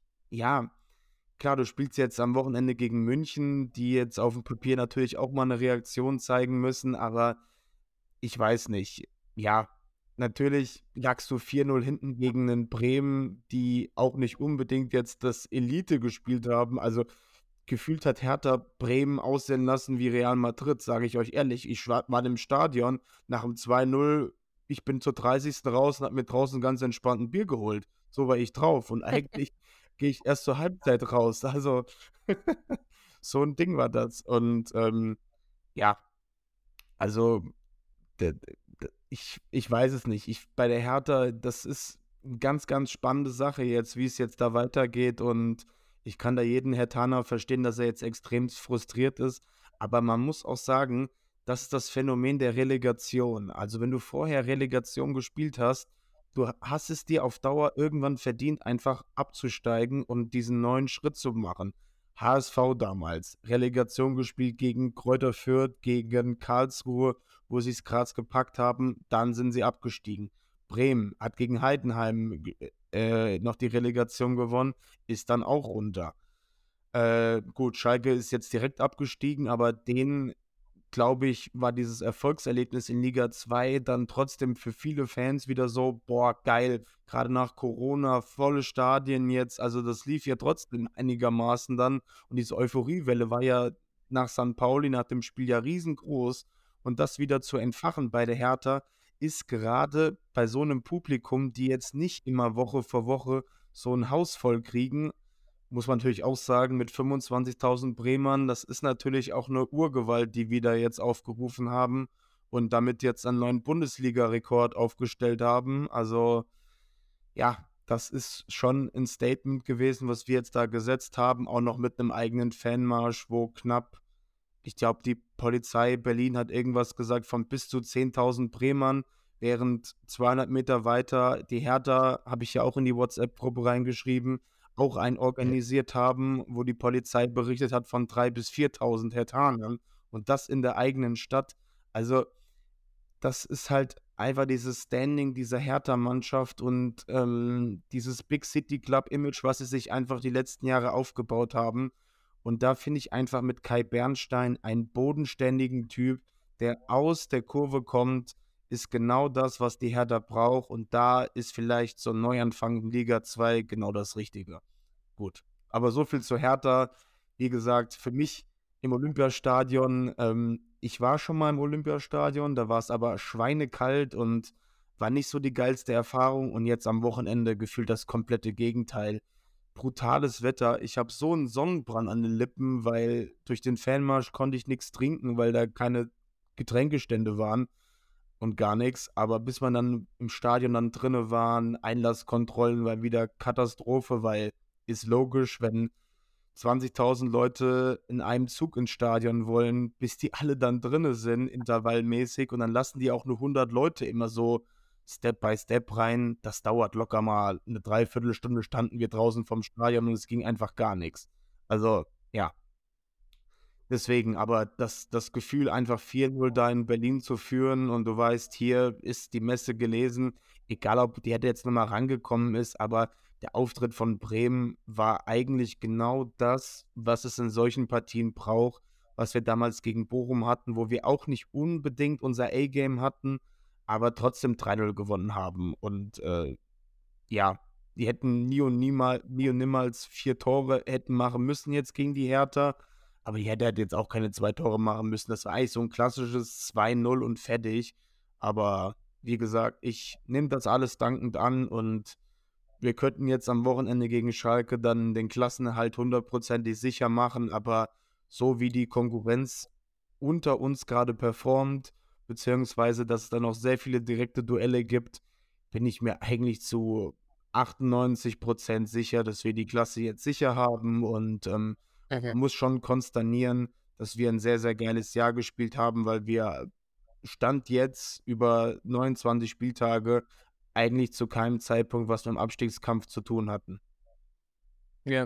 klar, du spielst jetzt am Wochenende gegen München, die jetzt auf dem Papier natürlich auch mal eine Reaktion zeigen müssen, aber ich weiß nicht. Ja, natürlich lagst du 4-0 hinten gegen einen Bremen, die auch nicht unbedingt jetzt das Elite gespielt haben. Also gefühlt hat Hertha Bremen aussehen lassen wie Real Madrid, sage ich euch ehrlich. Ich war im Stadion nach dem 2-0, ich bin zur 30. raus und habe mir draußen ganz entspannt ein Bier geholt. So war ich drauf. Und eigentlich gehe ich erst zur Halbzeit raus. Also so ein Ding war das. Und ja, also ich weiß es nicht. Bei der Hertha, das ist eine ganz, ganz spannende Sache jetzt, wie es jetzt da weitergeht. Und ich kann da jeden Herthaner verstehen, dass er jetzt extrem frustriert ist. Aber man muss auch sagen, das ist das Phänomen der Relegation. Also wenn du vorher Relegation gespielt hast, du hast es dir auf Dauer irgendwann verdient, einfach abzusteigen und diesen neuen Schritt zu machen. HSV damals, Relegation gespielt gegen Kräuter Fürth, gegen Karlsruhe, wo sie es krass gepackt haben, dann sind sie abgestiegen. Bremen hat gegen Heidenheim noch die Relegation gewonnen, ist dann auch runter. Gut, Schalke ist jetzt direkt abgestiegen, aber denen, glaube ich, war dieses Erfolgserlebnis in Liga 2 dann trotzdem für viele Fans wieder so, boah, geil, gerade nach Corona, volle Stadien jetzt, also das lief ja trotzdem einigermaßen dann und diese Euphoriewelle war ja nach St. Pauli, nach dem Spiel ja riesengroß und das wieder zu entfachen bei der Hertha ist gerade bei so einem Publikum, die jetzt nicht immer Woche für Woche so ein Haus voll kriegen, muss man natürlich auch sagen, mit 25.000 Bremern, das ist natürlich auch eine Urgewalt, die wir da jetzt aufgerufen haben und damit jetzt einen neuen Bundesliga-Rekord aufgestellt haben. Also ja, das ist schon ein Statement gewesen, was wir jetzt da gesetzt haben, auch noch mit einem eigenen Fanmarsch, wo knapp, ich glaube, die Polizei Berlin hat irgendwas gesagt von bis zu 10.000 Bremern, während 200 Meter weiter die Hertha, habe ich ja auch in die WhatsApp-Gruppe reingeschrieben, auch einen organisiert haben, wo die Polizei berichtet hat von 3.000 bis 4.000 Herthanern und das in der eigenen Stadt. Also das ist halt einfach dieses Standing dieser Hertha-Mannschaft und dieses Big City Club-Image, was sie sich einfach die letzten Jahre aufgebaut haben. Und da finde ich einfach mit Kai Bernstein einen bodenständigen Typ, der aus der Kurve kommt, ist genau das, was die Hertha braucht. Und da ist vielleicht so ein Neuanfang in Liga 2 genau das Richtige. Gut. Aber so viel zu Hertha. Wie gesagt, für mich im Olympiastadion, ich war schon mal im Olympiastadion, da war es aber schweinekalt und war nicht so die geilste Erfahrung. Und jetzt am Wochenende gefühlt das komplette Gegenteil. Brutales Wetter. Ich habe so einen Sonnenbrand an den Lippen, weil durch den Fanmarsch konnte ich nichts trinken, weil da keine Getränkestände waren und gar nichts. Aber bis man dann im Stadion dann drinne waren, Einlasskontrollen war wieder Katastrophe, weil ist logisch, wenn 20.000 Leute in einem Zug ins Stadion wollen, bis die alle dann drinne sind, intervallmäßig. Und dann lassen die auch nur 100 Leute immer so Step by Step rein. Das dauert locker mal eine Dreiviertelstunde, standen wir draußen vom Stadion und es ging einfach gar nichts. Also, ja. Deswegen, aber das Gefühl, einfach 4-0 da in Berlin zu führen und du weißt, hier ist die Messe gelesen, egal ob die hätte jetzt nochmal rangekommen ist, aber der Auftritt von Bremen war eigentlich genau das, was es in solchen Partien braucht, was wir damals gegen Bochum hatten, wo wir auch nicht unbedingt unser A-Game hatten, aber trotzdem 3-0 gewonnen haben. Und ja, die hätten nie und niemals 4 Tore hätten machen müssen jetzt gegen die Hertha. Aber die Hertha hätte jetzt auch keine 2 Tore machen müssen. Das war eigentlich so ein klassisches 2-0 und fertig. Aber wie gesagt, ich nehme das alles dankend an und wir könnten jetzt am Wochenende gegen Schalke dann den Klassenerhalt 100%ig sicher machen. Aber so wie die Konkurrenz unter uns gerade performt, beziehungsweise dass es dann noch sehr viele direkte Duelle gibt, bin ich mir eigentlich zu 98% sicher, dass wir die Klasse jetzt sicher haben und man muss schon konsternieren, dass wir ein sehr, sehr geiles Jahr gespielt haben, weil wir Stand jetzt über 29 Spieltage eigentlich zu keinem Zeitpunkt was mit dem Abstiegskampf zu tun hatten. Ja.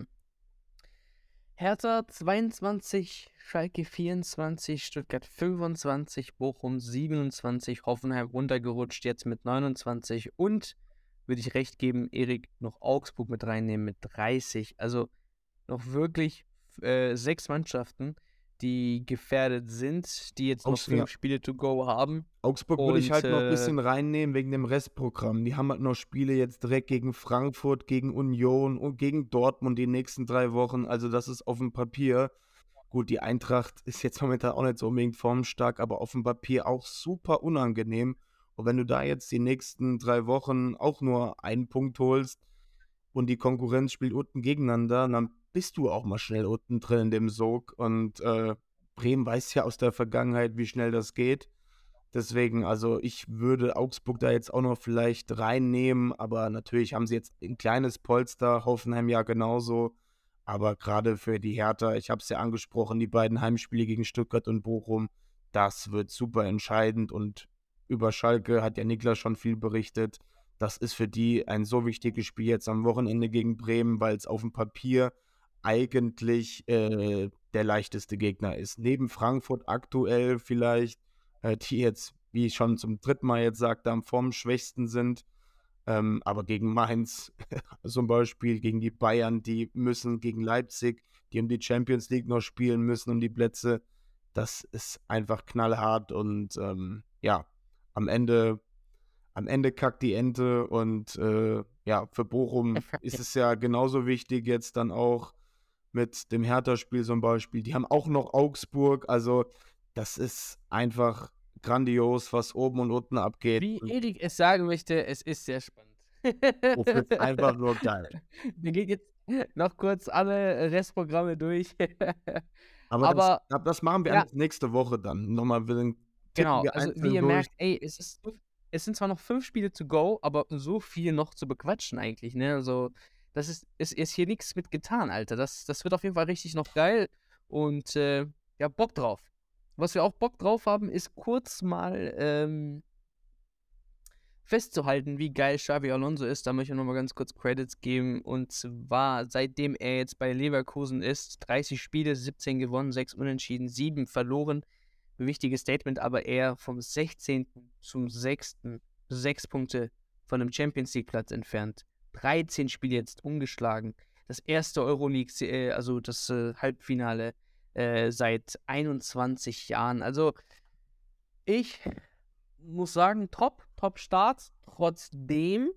Hertha 22, Schalke 24, Stuttgart 25, Bochum 27, Hoffenheim runtergerutscht jetzt mit 29 und, würde ich recht geben, Erik, noch Augsburg mit reinnehmen mit 30. Also noch wirklich 6 Mannschaften, die gefährdet sind, die jetzt noch 5 Spiele to go haben. Augsburg würde ich halt noch ein bisschen reinnehmen wegen dem Restprogramm. Die haben halt noch Spiele jetzt direkt gegen Frankfurt, gegen Union und gegen Dortmund die nächsten 3 Wochen. Also das ist auf dem Papier. Gut, die Eintracht ist jetzt momentan auch nicht so unbedingt formstark, aber auf dem Papier auch super unangenehm. Und wenn du da jetzt die nächsten 3 Wochen auch nur einen Punkt holst und die Konkurrenz spielt unten gegeneinander, dann bist du auch mal schnell unten drin in dem Sog. Und Bremen weiß ja aus der Vergangenheit, wie schnell das geht. Deswegen, also ich würde Augsburg da jetzt auch noch vielleicht reinnehmen, aber natürlich haben sie jetzt ein kleines Polster, Hoffenheim ja genauso. Aber gerade für die Hertha, ich habe es ja angesprochen, die beiden Heimspiele gegen Stuttgart und Bochum, das wird super entscheidend. Und über Schalke hat ja Niklas schon viel berichtet. Das ist für die ein so wichtiges Spiel jetzt am Wochenende gegen Bremen, weil es auf dem Papier eigentlich der leichteste Gegner ist. Neben Frankfurt aktuell vielleicht, die jetzt, wie ich schon zum 3. Mal jetzt sagte, am formschwächsten sind. Aber gegen Mainz zum Beispiel, gegen die Bayern, die müssen gegen Leipzig, die um die Champions League noch spielen müssen, um die Plätze. Das ist einfach knallhart und ja, am Ende kackt die Ente und ja, für Bochum ist es ja genauso wichtig jetzt dann auch mit dem Hertha-Spiel zum Beispiel. Die haben auch noch Augsburg, also das ist einfach grandios, was oben und unten abgeht. Wie Erik es sagen möchte, es ist sehr spannend. Es ist einfach nur geil. Wir gehen jetzt noch kurz alle Restprogramme durch. Aber das machen wir ja nächste Woche dann. Nochmal genau, also wie ihr merkt, ey, es sind zwar noch 5 Spiele to go, aber so viel noch zu bequatschen eigentlich, ne? Also, das ist hier nichts mit getan, Alter. Das wird auf jeden Fall richtig noch geil und ja, Bock drauf. Was wir auch Bock drauf haben, ist kurz mal festzuhalten, wie geil Xabi Alonso ist. Da möchte ich nochmal ganz kurz Credits geben. Und zwar, seitdem er jetzt bei Leverkusen ist, 30 Spiele, 17 gewonnen, 6 unentschieden, 7 verloren. Wichtiges Statement, aber er vom 16. zum 6. 6 Punkte von einem Champions-League-Platz entfernt. 13 Spiele jetzt ungeschlagen. Das erste Euroleague, also das Halbfinale seit 21 Jahren. Also ich muss sagen, Top-Start. Trotzdem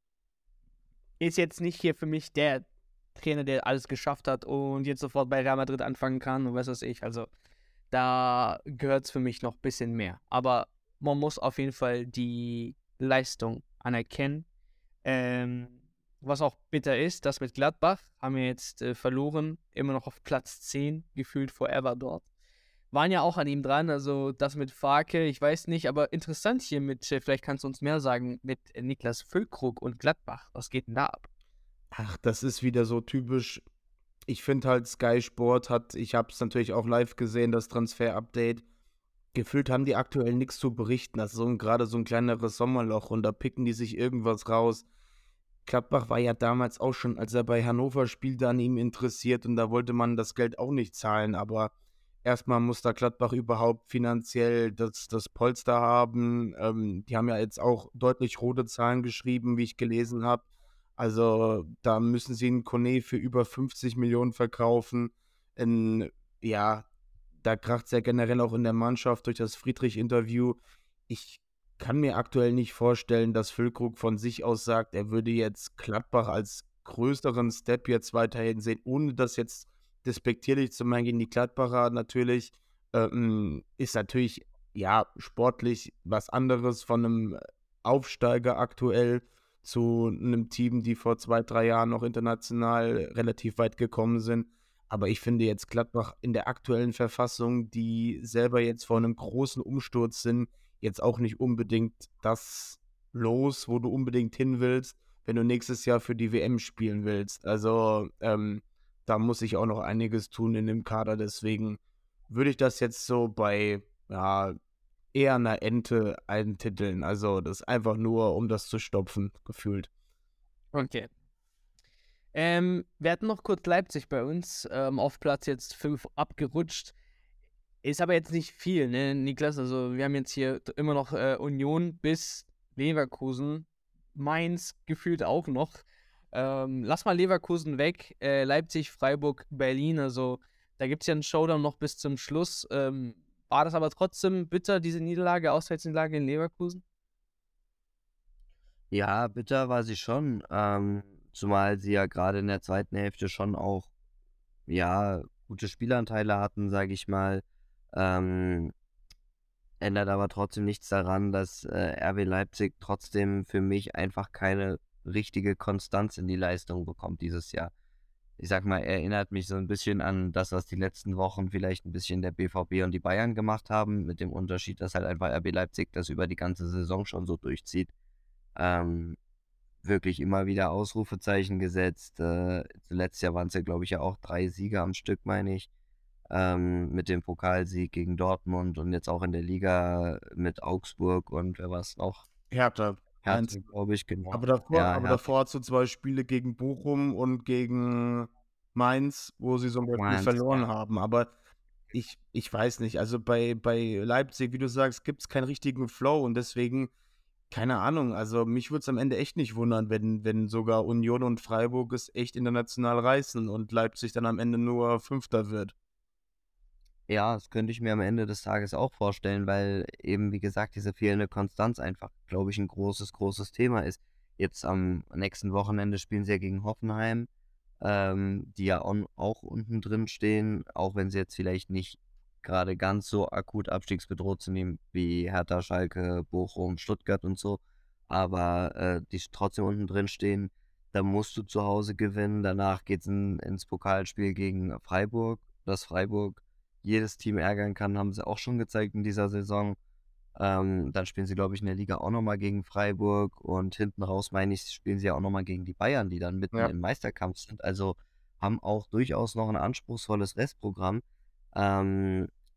ist jetzt nicht hier für mich der Trainer, der alles geschafft hat und jetzt sofort bei Real Madrid anfangen kann und was weiß ich. Also da gehört es für mich noch ein bisschen mehr. Aber man muss auf jeden Fall die Leistung anerkennen. Was auch bitter ist, das mit Gladbach haben wir jetzt verloren, immer noch auf Platz 10, gefühlt forever dort. Waren ja auch an ihm dran, also das mit Farke, ich weiß nicht, aber interessant hier mit, vielleicht kannst du uns mehr sagen, mit Niklas Füllkrug und Gladbach. Was geht denn da ab? Ach, das ist wieder so typisch. Ich finde halt Sky Sport ich habe es natürlich auch live gesehen, das Transfer-Update. Gefühlt haben die aktuell nichts zu berichten. Das ist gerade so ein kleineres Sommerloch und da picken die sich irgendwas raus. Gladbach war ja damals auch schon, als er bei Hannover spielte, an ihm interessiert und da wollte man das Geld auch nicht zahlen, aber erstmal muss da Gladbach überhaupt finanziell das Polster haben. Die haben ja jetzt auch deutlich rote Zahlen geschrieben, wie ich gelesen habe. Also da müssen sie einen Kone für über 50 Millionen verkaufen. Ja, da kracht es ja generell auch in der Mannschaft durch das Friedrich-Interview. Ich kann mir aktuell nicht vorstellen, dass Füllkrug von sich aus sagt, er würde jetzt Gladbach als größeren Step jetzt weiterhin sehen, ohne das jetzt despektierlich zu meinen gegen die Gladbacher natürlich, ist natürlich, ja, sportlich was anderes von einem Aufsteiger aktuell zu einem Team, die vor 2, 3 Jahren noch international relativ weit gekommen sind. Aber ich finde jetzt Gladbach in der aktuellen Verfassung, die selber jetzt vor einem großen Umsturz sind, jetzt auch nicht unbedingt das Los, wo du unbedingt hin willst, wenn du nächstes Jahr für die WM spielen willst. Also da muss ich auch noch einiges tun in dem Kader. Deswegen würde ich das jetzt so bei eher einer Ente eintiteln. Also das einfach nur, um das zu stopfen, gefühlt. Okay. Wir hatten noch kurz Leipzig bei uns, auf Platz jetzt 5 abgerutscht. Ist aber jetzt nicht viel, ne, Niklas? Also wir haben jetzt hier immer noch Union bis Leverkusen. Mainz gefühlt auch noch. Lass mal Leverkusen weg. Leipzig, Freiburg, Berlin. Also da gibt es ja einen Showdown noch bis zum Schluss. War das aber trotzdem bitter, diese Niederlage, Auswärtsniederlage in Leverkusen? Ja, bitter war sie schon. Zumal sie ja gerade in der zweiten Hälfte schon auch, ja, gute Spielanteile hatten, sage ich mal. Ändert aber trotzdem nichts daran, dass RB Leipzig trotzdem für mich einfach keine richtige Konstanz in die Leistung bekommt dieses Jahr. Ich sag mal, erinnert mich so ein bisschen an das, was die letzten Wochen vielleicht ein bisschen der BVB und die Bayern gemacht haben, mit dem Unterschied, dass halt einfach RB Leipzig das über die ganze Saison schon so durchzieht. Wirklich immer wieder Ausrufezeichen gesetzt. Letztes Jahr waren es ja, glaube ich, ja auch 3 Siege am Stück, meine ich. Mit dem Pokalsieg gegen Dortmund und jetzt auch in der Liga mit Augsburg und wer war es noch? Hertha, glaube ich, genau. Aber davor hast du 2 Spiele gegen Bochum und gegen Mainz, wo sie zum Beispiel verloren haben. Aber ich weiß nicht, also bei Leipzig, wie du sagst, gibt es keinen richtigen Flow und deswegen, keine Ahnung, also mich würde es am Ende echt nicht wundern, wenn sogar Union und Freiburg es echt international reißen und Leipzig dann am Ende nur Fünfter wird. Ja, das könnte ich mir am Ende des Tages auch vorstellen, weil eben, wie gesagt, diese fehlende Konstanz einfach, glaube ich, ein großes Thema ist. Jetzt am nächsten Wochenende spielen sie ja gegen Hoffenheim, die ja auch unten drin stehen, auch wenn sie jetzt vielleicht nicht gerade ganz so akut abstiegsbedroht sind wie Hertha, Schalke, Bochum, Stuttgart und so, aber die trotzdem unten drin stehen. Da musst du zu Hause gewinnen. Danach geht es ins Pokalspiel gegen Freiburg, dass Freiburg jedes Team ärgern kann, haben sie auch schon gezeigt in dieser Saison. Dann spielen sie, glaube ich, in der Liga auch nochmal gegen Freiburg und hinten raus, meine ich, spielen sie ja auch nochmal gegen die Bayern, die dann mitten im Meisterkampf sind. Also haben auch durchaus noch ein anspruchsvolles Restprogramm.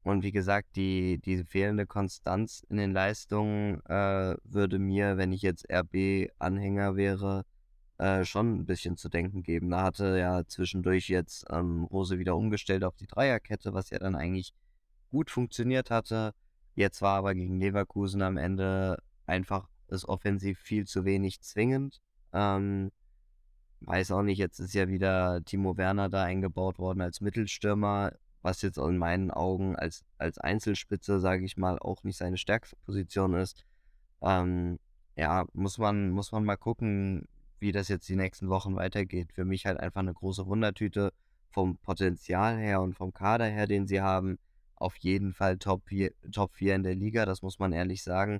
Und wie gesagt, die fehlende Konstanz in den Leistungen würde mir, wenn ich jetzt RB-Anhänger wäre, schon ein bisschen zu denken geben. Da hatte ja zwischendurch jetzt Rose wieder umgestellt auf die Dreierkette, was ja dann eigentlich gut funktioniert hatte. Jetzt war aber gegen Leverkusen am Ende einfach das offensiv viel zu wenig zwingend. Weiß auch nicht, jetzt ist ja wieder Timo Werner da eingebaut worden als Mittelstürmer, was jetzt in meinen Augen als Einzelspitze, sage ich mal, auch nicht seine stärkste Position ist. Ja, muss man mal gucken, wie das jetzt die nächsten Wochen weitergeht. Für mich halt einfach eine große Wundertüte vom Potenzial her und vom Kader her, den sie haben. Auf jeden Fall Top 4 in der Liga, das muss man ehrlich sagen.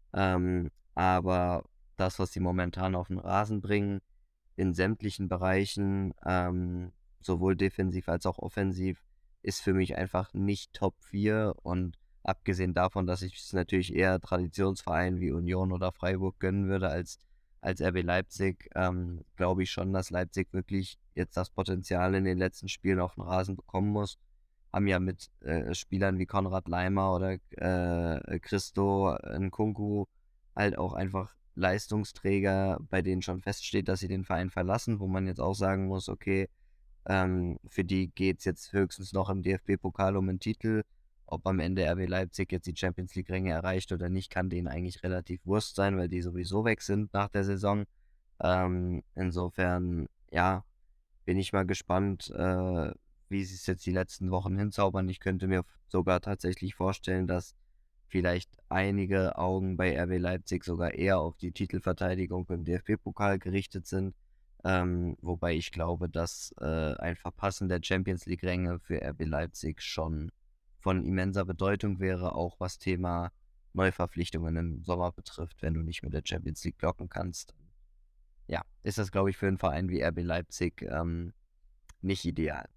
Aber das, was sie momentan auf den Rasen bringen, in sämtlichen Bereichen, sowohl defensiv als auch offensiv, ist für mich einfach nicht Top 4. Und abgesehen davon, dass ich es natürlich eher Traditionsvereinen wie Union oder Freiburg gönnen würde als RB Leipzig, glaube ich schon, dass Leipzig wirklich jetzt das Potenzial in den letzten Spielen auf den Rasen bekommen muss. Haben ja mit Spielern wie Konrad Laimer oder Christo Nkunku halt auch einfach Leistungsträger, bei denen schon feststeht, dass sie den Verein verlassen, wo man jetzt auch sagen muss, okay, für die geht es jetzt höchstens noch im DFB-Pokal um einen Titel. Ob am Ende RB Leipzig jetzt die Champions-League-Ränge erreicht oder nicht, kann denen eigentlich relativ Wurst sein, weil die sowieso weg sind nach der Saison. Insofern, ja, bin ich mal gespannt, wie sie es jetzt die letzten Wochen hinzaubern. Ich könnte mir sogar tatsächlich vorstellen, dass vielleicht einige Augen bei RB Leipzig sogar eher auf die Titelverteidigung im DFB-Pokal gerichtet sind. Wobei ich glaube, dass ein Verpassen der Champions-League-Ränge für RB Leipzig schon von immenser Bedeutung wäre, auch was Thema Neuverpflichtungen im Sommer betrifft, wenn du nicht mit der Champions League blocken kannst. Ja, ist das, glaube ich, für einen Verein wie RB Leipzig nicht ideal.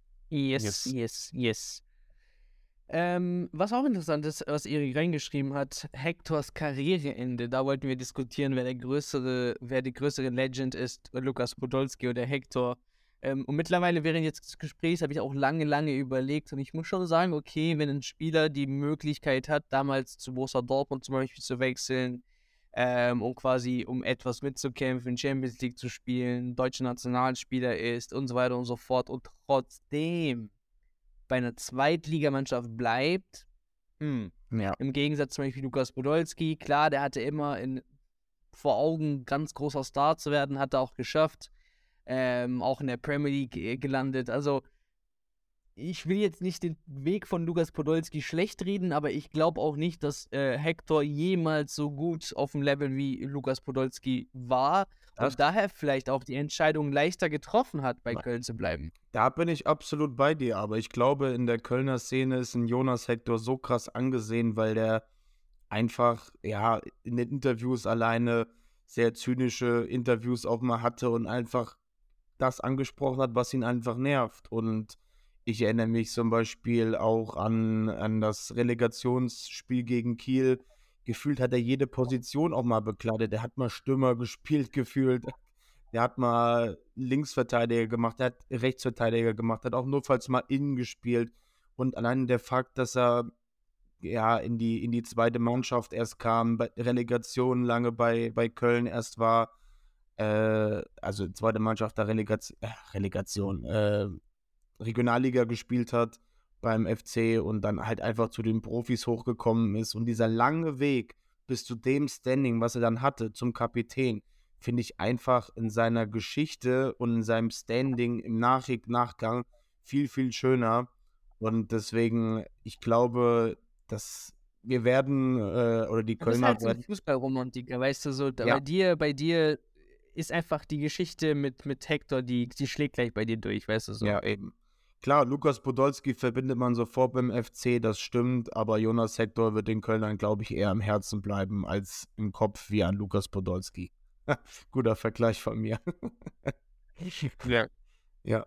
Yes. Was auch interessant ist, was Erik reingeschrieben hat, Hectors Karriereende. Da wollten wir diskutieren, wer die größere Legend ist, Lukas Podolski oder Hector. Und mittlerweile während jetzt des Gesprächs habe ich auch lange überlegt und ich muss schon sagen, okay, wenn ein Spieler die Möglichkeit hat, damals zu Borussia Dortmund zum Beispiel zu wechseln, um quasi um etwas mitzukämpfen, Champions League zu spielen, deutscher Nationalspieler ist und so weiter und so fort und trotzdem bei einer Zweitligamannschaft bleibt, Ja. im Gegensatz zum Beispiel Lukas Podolski, klar, der hatte immer vor Augen, ganz großer Star zu werden, hat er auch geschafft, auch in der Premier League gelandet, also ich will jetzt nicht den Weg von Lukas Podolski schlecht reden, aber ich glaube auch nicht, dass Hector jemals so gut auf dem Level wie Lukas Podolski war Das- und daher vielleicht auch die Entscheidung leichter getroffen hat, bei Köln zu bleiben. Da bin ich absolut bei dir, aber ich glaube, in der Kölner Szene ist ein Jonas Hector so krass angesehen, weil der einfach, ja, in den Interviews alleine sehr zynische Interviews auch mal hatte und einfach das angesprochen hat, was ihn einfach nervt. Und ich erinnere mich zum Beispiel auch an das Relegationsspiel gegen Kiel. Gefühlt hat er jede Position auch mal bekleidet. Er hat mal Stürmer gespielt, gefühlt. Der hat mal Linksverteidiger gemacht, der hat Rechtsverteidiger gemacht, hat auch notfalls mal innen gespielt. Und allein der Fakt, dass er ja in die zweite Mannschaft erst kam, bei Relegation lange bei Köln erst war, also zweite Mannschaft der Relegation, Regionalliga gespielt hat beim FC und dann halt einfach zu den Profis hochgekommen ist. Und dieser lange Weg bis zu dem Standing, was er dann hatte, zum Kapitän, finde ich einfach in seiner Geschichte und in seinem Standing im Nachgang viel, viel schöner. Und deswegen, ich glaube, dass wir werden, oder die Du bist Kölner halt so ein werden. Fußballromantiker, weißt du, so, Ja. bei dir ist einfach die Geschichte mit Hector, die schlägt gleich bei dir durch, weißt du, so. Ja, eben. Klar, Lukas Podolski verbindet man sofort beim FC, das stimmt, aber Jonas Hector wird den Kölnern, glaube ich, eher am Herzen bleiben als im Kopf wie an Lukas Podolski. Guter Vergleich von mir. Ja. Ja,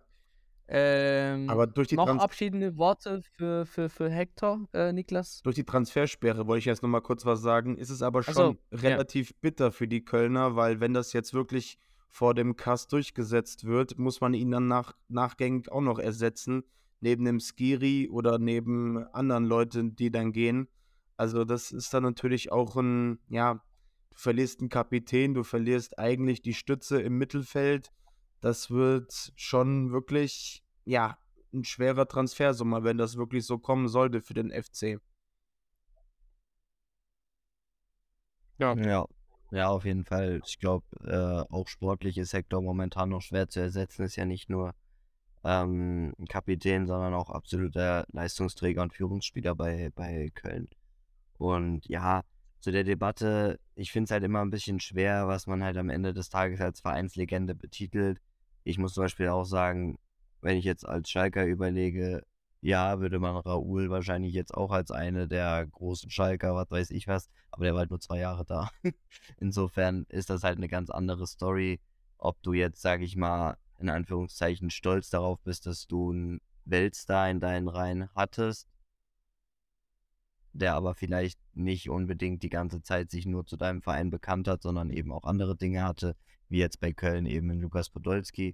aber durch die noch abschiedende Worte für Hector, Niklas? Durch die Transfersperre wollte ich jetzt nochmal kurz was sagen. Ist es aber Ach schon so, ja. relativ bitter für die Kölner, weil wenn das jetzt wirklich vor dem Kass durchgesetzt wird, muss man ihn dann nachgängig auch noch ersetzen. neben dem Skiri oder neben anderen Leuten, die dann gehen. Also das ist dann natürlich auch du verlierst einen Kapitän, du verlierst eigentlich die Stütze im Mittelfeld. Das wird schon wirklich, ja, ein schwerer Transfersommer, wenn das wirklich so kommen sollte für den FC. Ja. Ja, auf jeden Fall. Ich glaube, auch sportlich ist Hector momentan noch schwer zu ersetzen. Ist ja nicht nur ein Kapitän, sondern auch absoluter Leistungsträger und Führungsspieler bei Köln. Und ja, zu der Debatte, ich finde es halt immer ein bisschen schwer, was man halt am Ende des Tages als Vereinslegende betitelt. Ich muss zum Beispiel auch sagen, wenn ich jetzt als Schalker überlege, ja, würde man Raoul wahrscheinlich jetzt auch als eine der großen Schalker, was weiß ich was, aber der war halt nur 2 Jahre da. Insofern ist das halt eine ganz andere Story, ob du jetzt, sage ich mal, in Anführungszeichen stolz darauf bist, dass du einen Weltstar in deinen Reihen hattest, der aber vielleicht nicht unbedingt die ganze Zeit sich nur zu deinem Verein bekannt hat, sondern eben auch andere Dinge hatte, wie jetzt bei Köln eben in Lukas Podolski.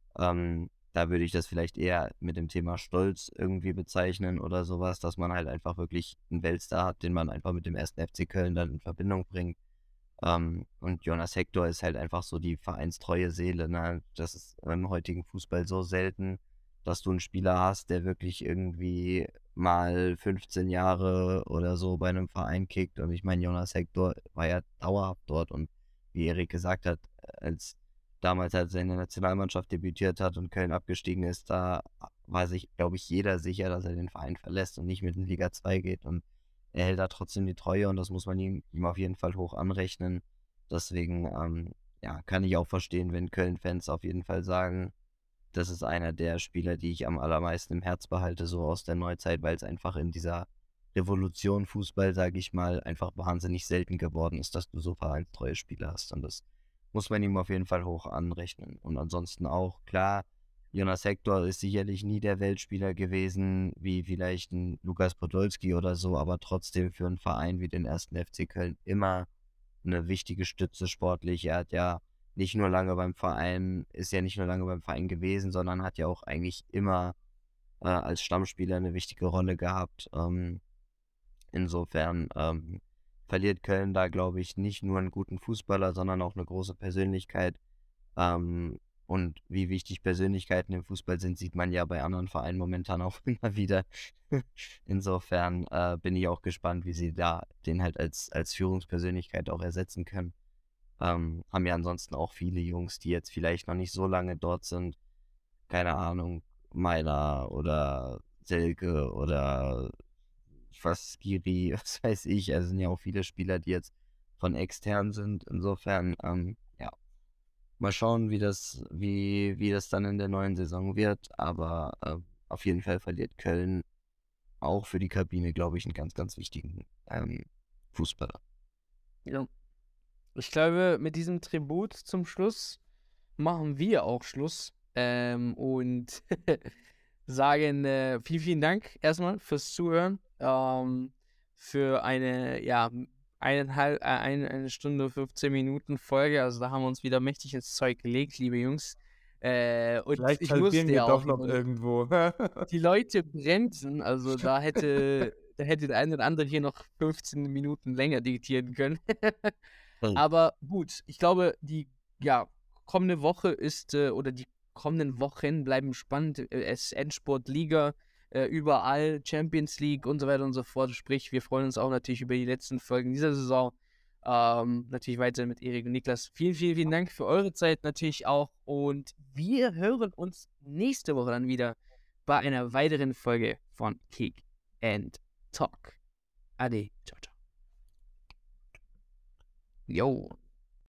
Da würde ich das vielleicht eher mit dem Thema Stolz irgendwie bezeichnen oder sowas, dass man halt einfach wirklich einen Weltstar hat, den man einfach mit dem 1. FC Köln dann in Verbindung bringt. Und Jonas Hector ist halt einfach so die vereinstreue Seele. Ne? Das ist im heutigen Fußball so selten, dass du einen Spieler hast, der wirklich irgendwie mal 15 Jahre oder so bei einem Verein kickt. Und ich meine, Jonas Hector war ja dauerhaft dort. Und wie Erik gesagt hat, als er in der Nationalmannschaft debütiert hat und Köln abgestiegen ist, da war sich, glaube ich, jeder sicher, dass er den Verein verlässt und nicht mit in Liga 2 geht. Und er hält da trotzdem die Treue und das muss man ihm auf jeden Fall hoch anrechnen. Deswegen, kann ich auch verstehen, wenn Köln-Fans auf jeden Fall sagen, das ist einer der Spieler, die ich am allermeisten im Herz behalte, so aus der Neuzeit, weil es einfach in dieser Revolution Fußball, sage ich mal, einfach wahnsinnig selten geworden ist, dass du so vereinstreue Spieler hast. Und das muss man ihm auf jeden Fall hoch anrechnen. Und ansonsten auch, klar, Jonas Hector ist sicherlich nie der Weltspieler gewesen, wie vielleicht ein Lukas Podolski oder so, aber trotzdem für einen Verein wie den 1. FC Köln immer eine wichtige Stütze sportlich. Er hat ja nicht nur lange beim Verein, ist ja nicht nur lange beim Verein gewesen, sondern hat ja auch eigentlich immer als Stammspieler eine wichtige Rolle gehabt. Insofern verliert Köln da, glaube ich, nicht nur einen guten Fußballer, sondern auch eine große Persönlichkeit. Und wie wichtig Persönlichkeiten im Fußball sind, sieht man ja bei anderen Vereinen momentan auch immer wieder. Insofern bin ich auch gespannt, wie sie da den halt als Führungspersönlichkeit auch ersetzen können. Haben ja ansonsten auch viele Jungs, die jetzt vielleicht noch nicht so lange dort sind. Keine Ahnung, Meiler oder Selke oder was Skiri, was weiß ich. Also sind ja auch viele Spieler, die jetzt von extern sind. Insofern, mal schauen, wie das dann in der neuen Saison wird. Aber auf jeden Fall verliert Köln auch für die Kabine, glaube ich, einen ganz, ganz wichtigen Fußballer. Ja. Ich glaube, mit diesem Tribut zum Schluss machen wir auch Schluss und sagen vielen, vielen Dank erstmal fürs Zuhören. Für eine Stunde 15 Minuten Folge. Also da haben wir uns wieder mächtig ins Zeug gelegt, liebe Jungs. Und Vielleicht ich halbieren musste wir ja doch auch noch irgendwo. die Leute bremsen. Also da hätte der eine oder andere hier noch 15 Minuten länger diktieren können. Aber gut, ich glaube, die kommende Woche ist, oder die kommenden Wochen bleiben spannend. Es ist Endsport-Liga, überall Champions League und so weiter und so fort. Sprich, wir freuen uns auch natürlich über die letzten Folgen dieser Saison. Natürlich weiter mit Erik und Niklas. Vielen, vielen, vielen Dank für eure Zeit natürlich auch. Und wir hören uns nächste Woche dann wieder bei einer weiteren Folge von Kick and Talk. Ade. Ciao, ciao. Yo.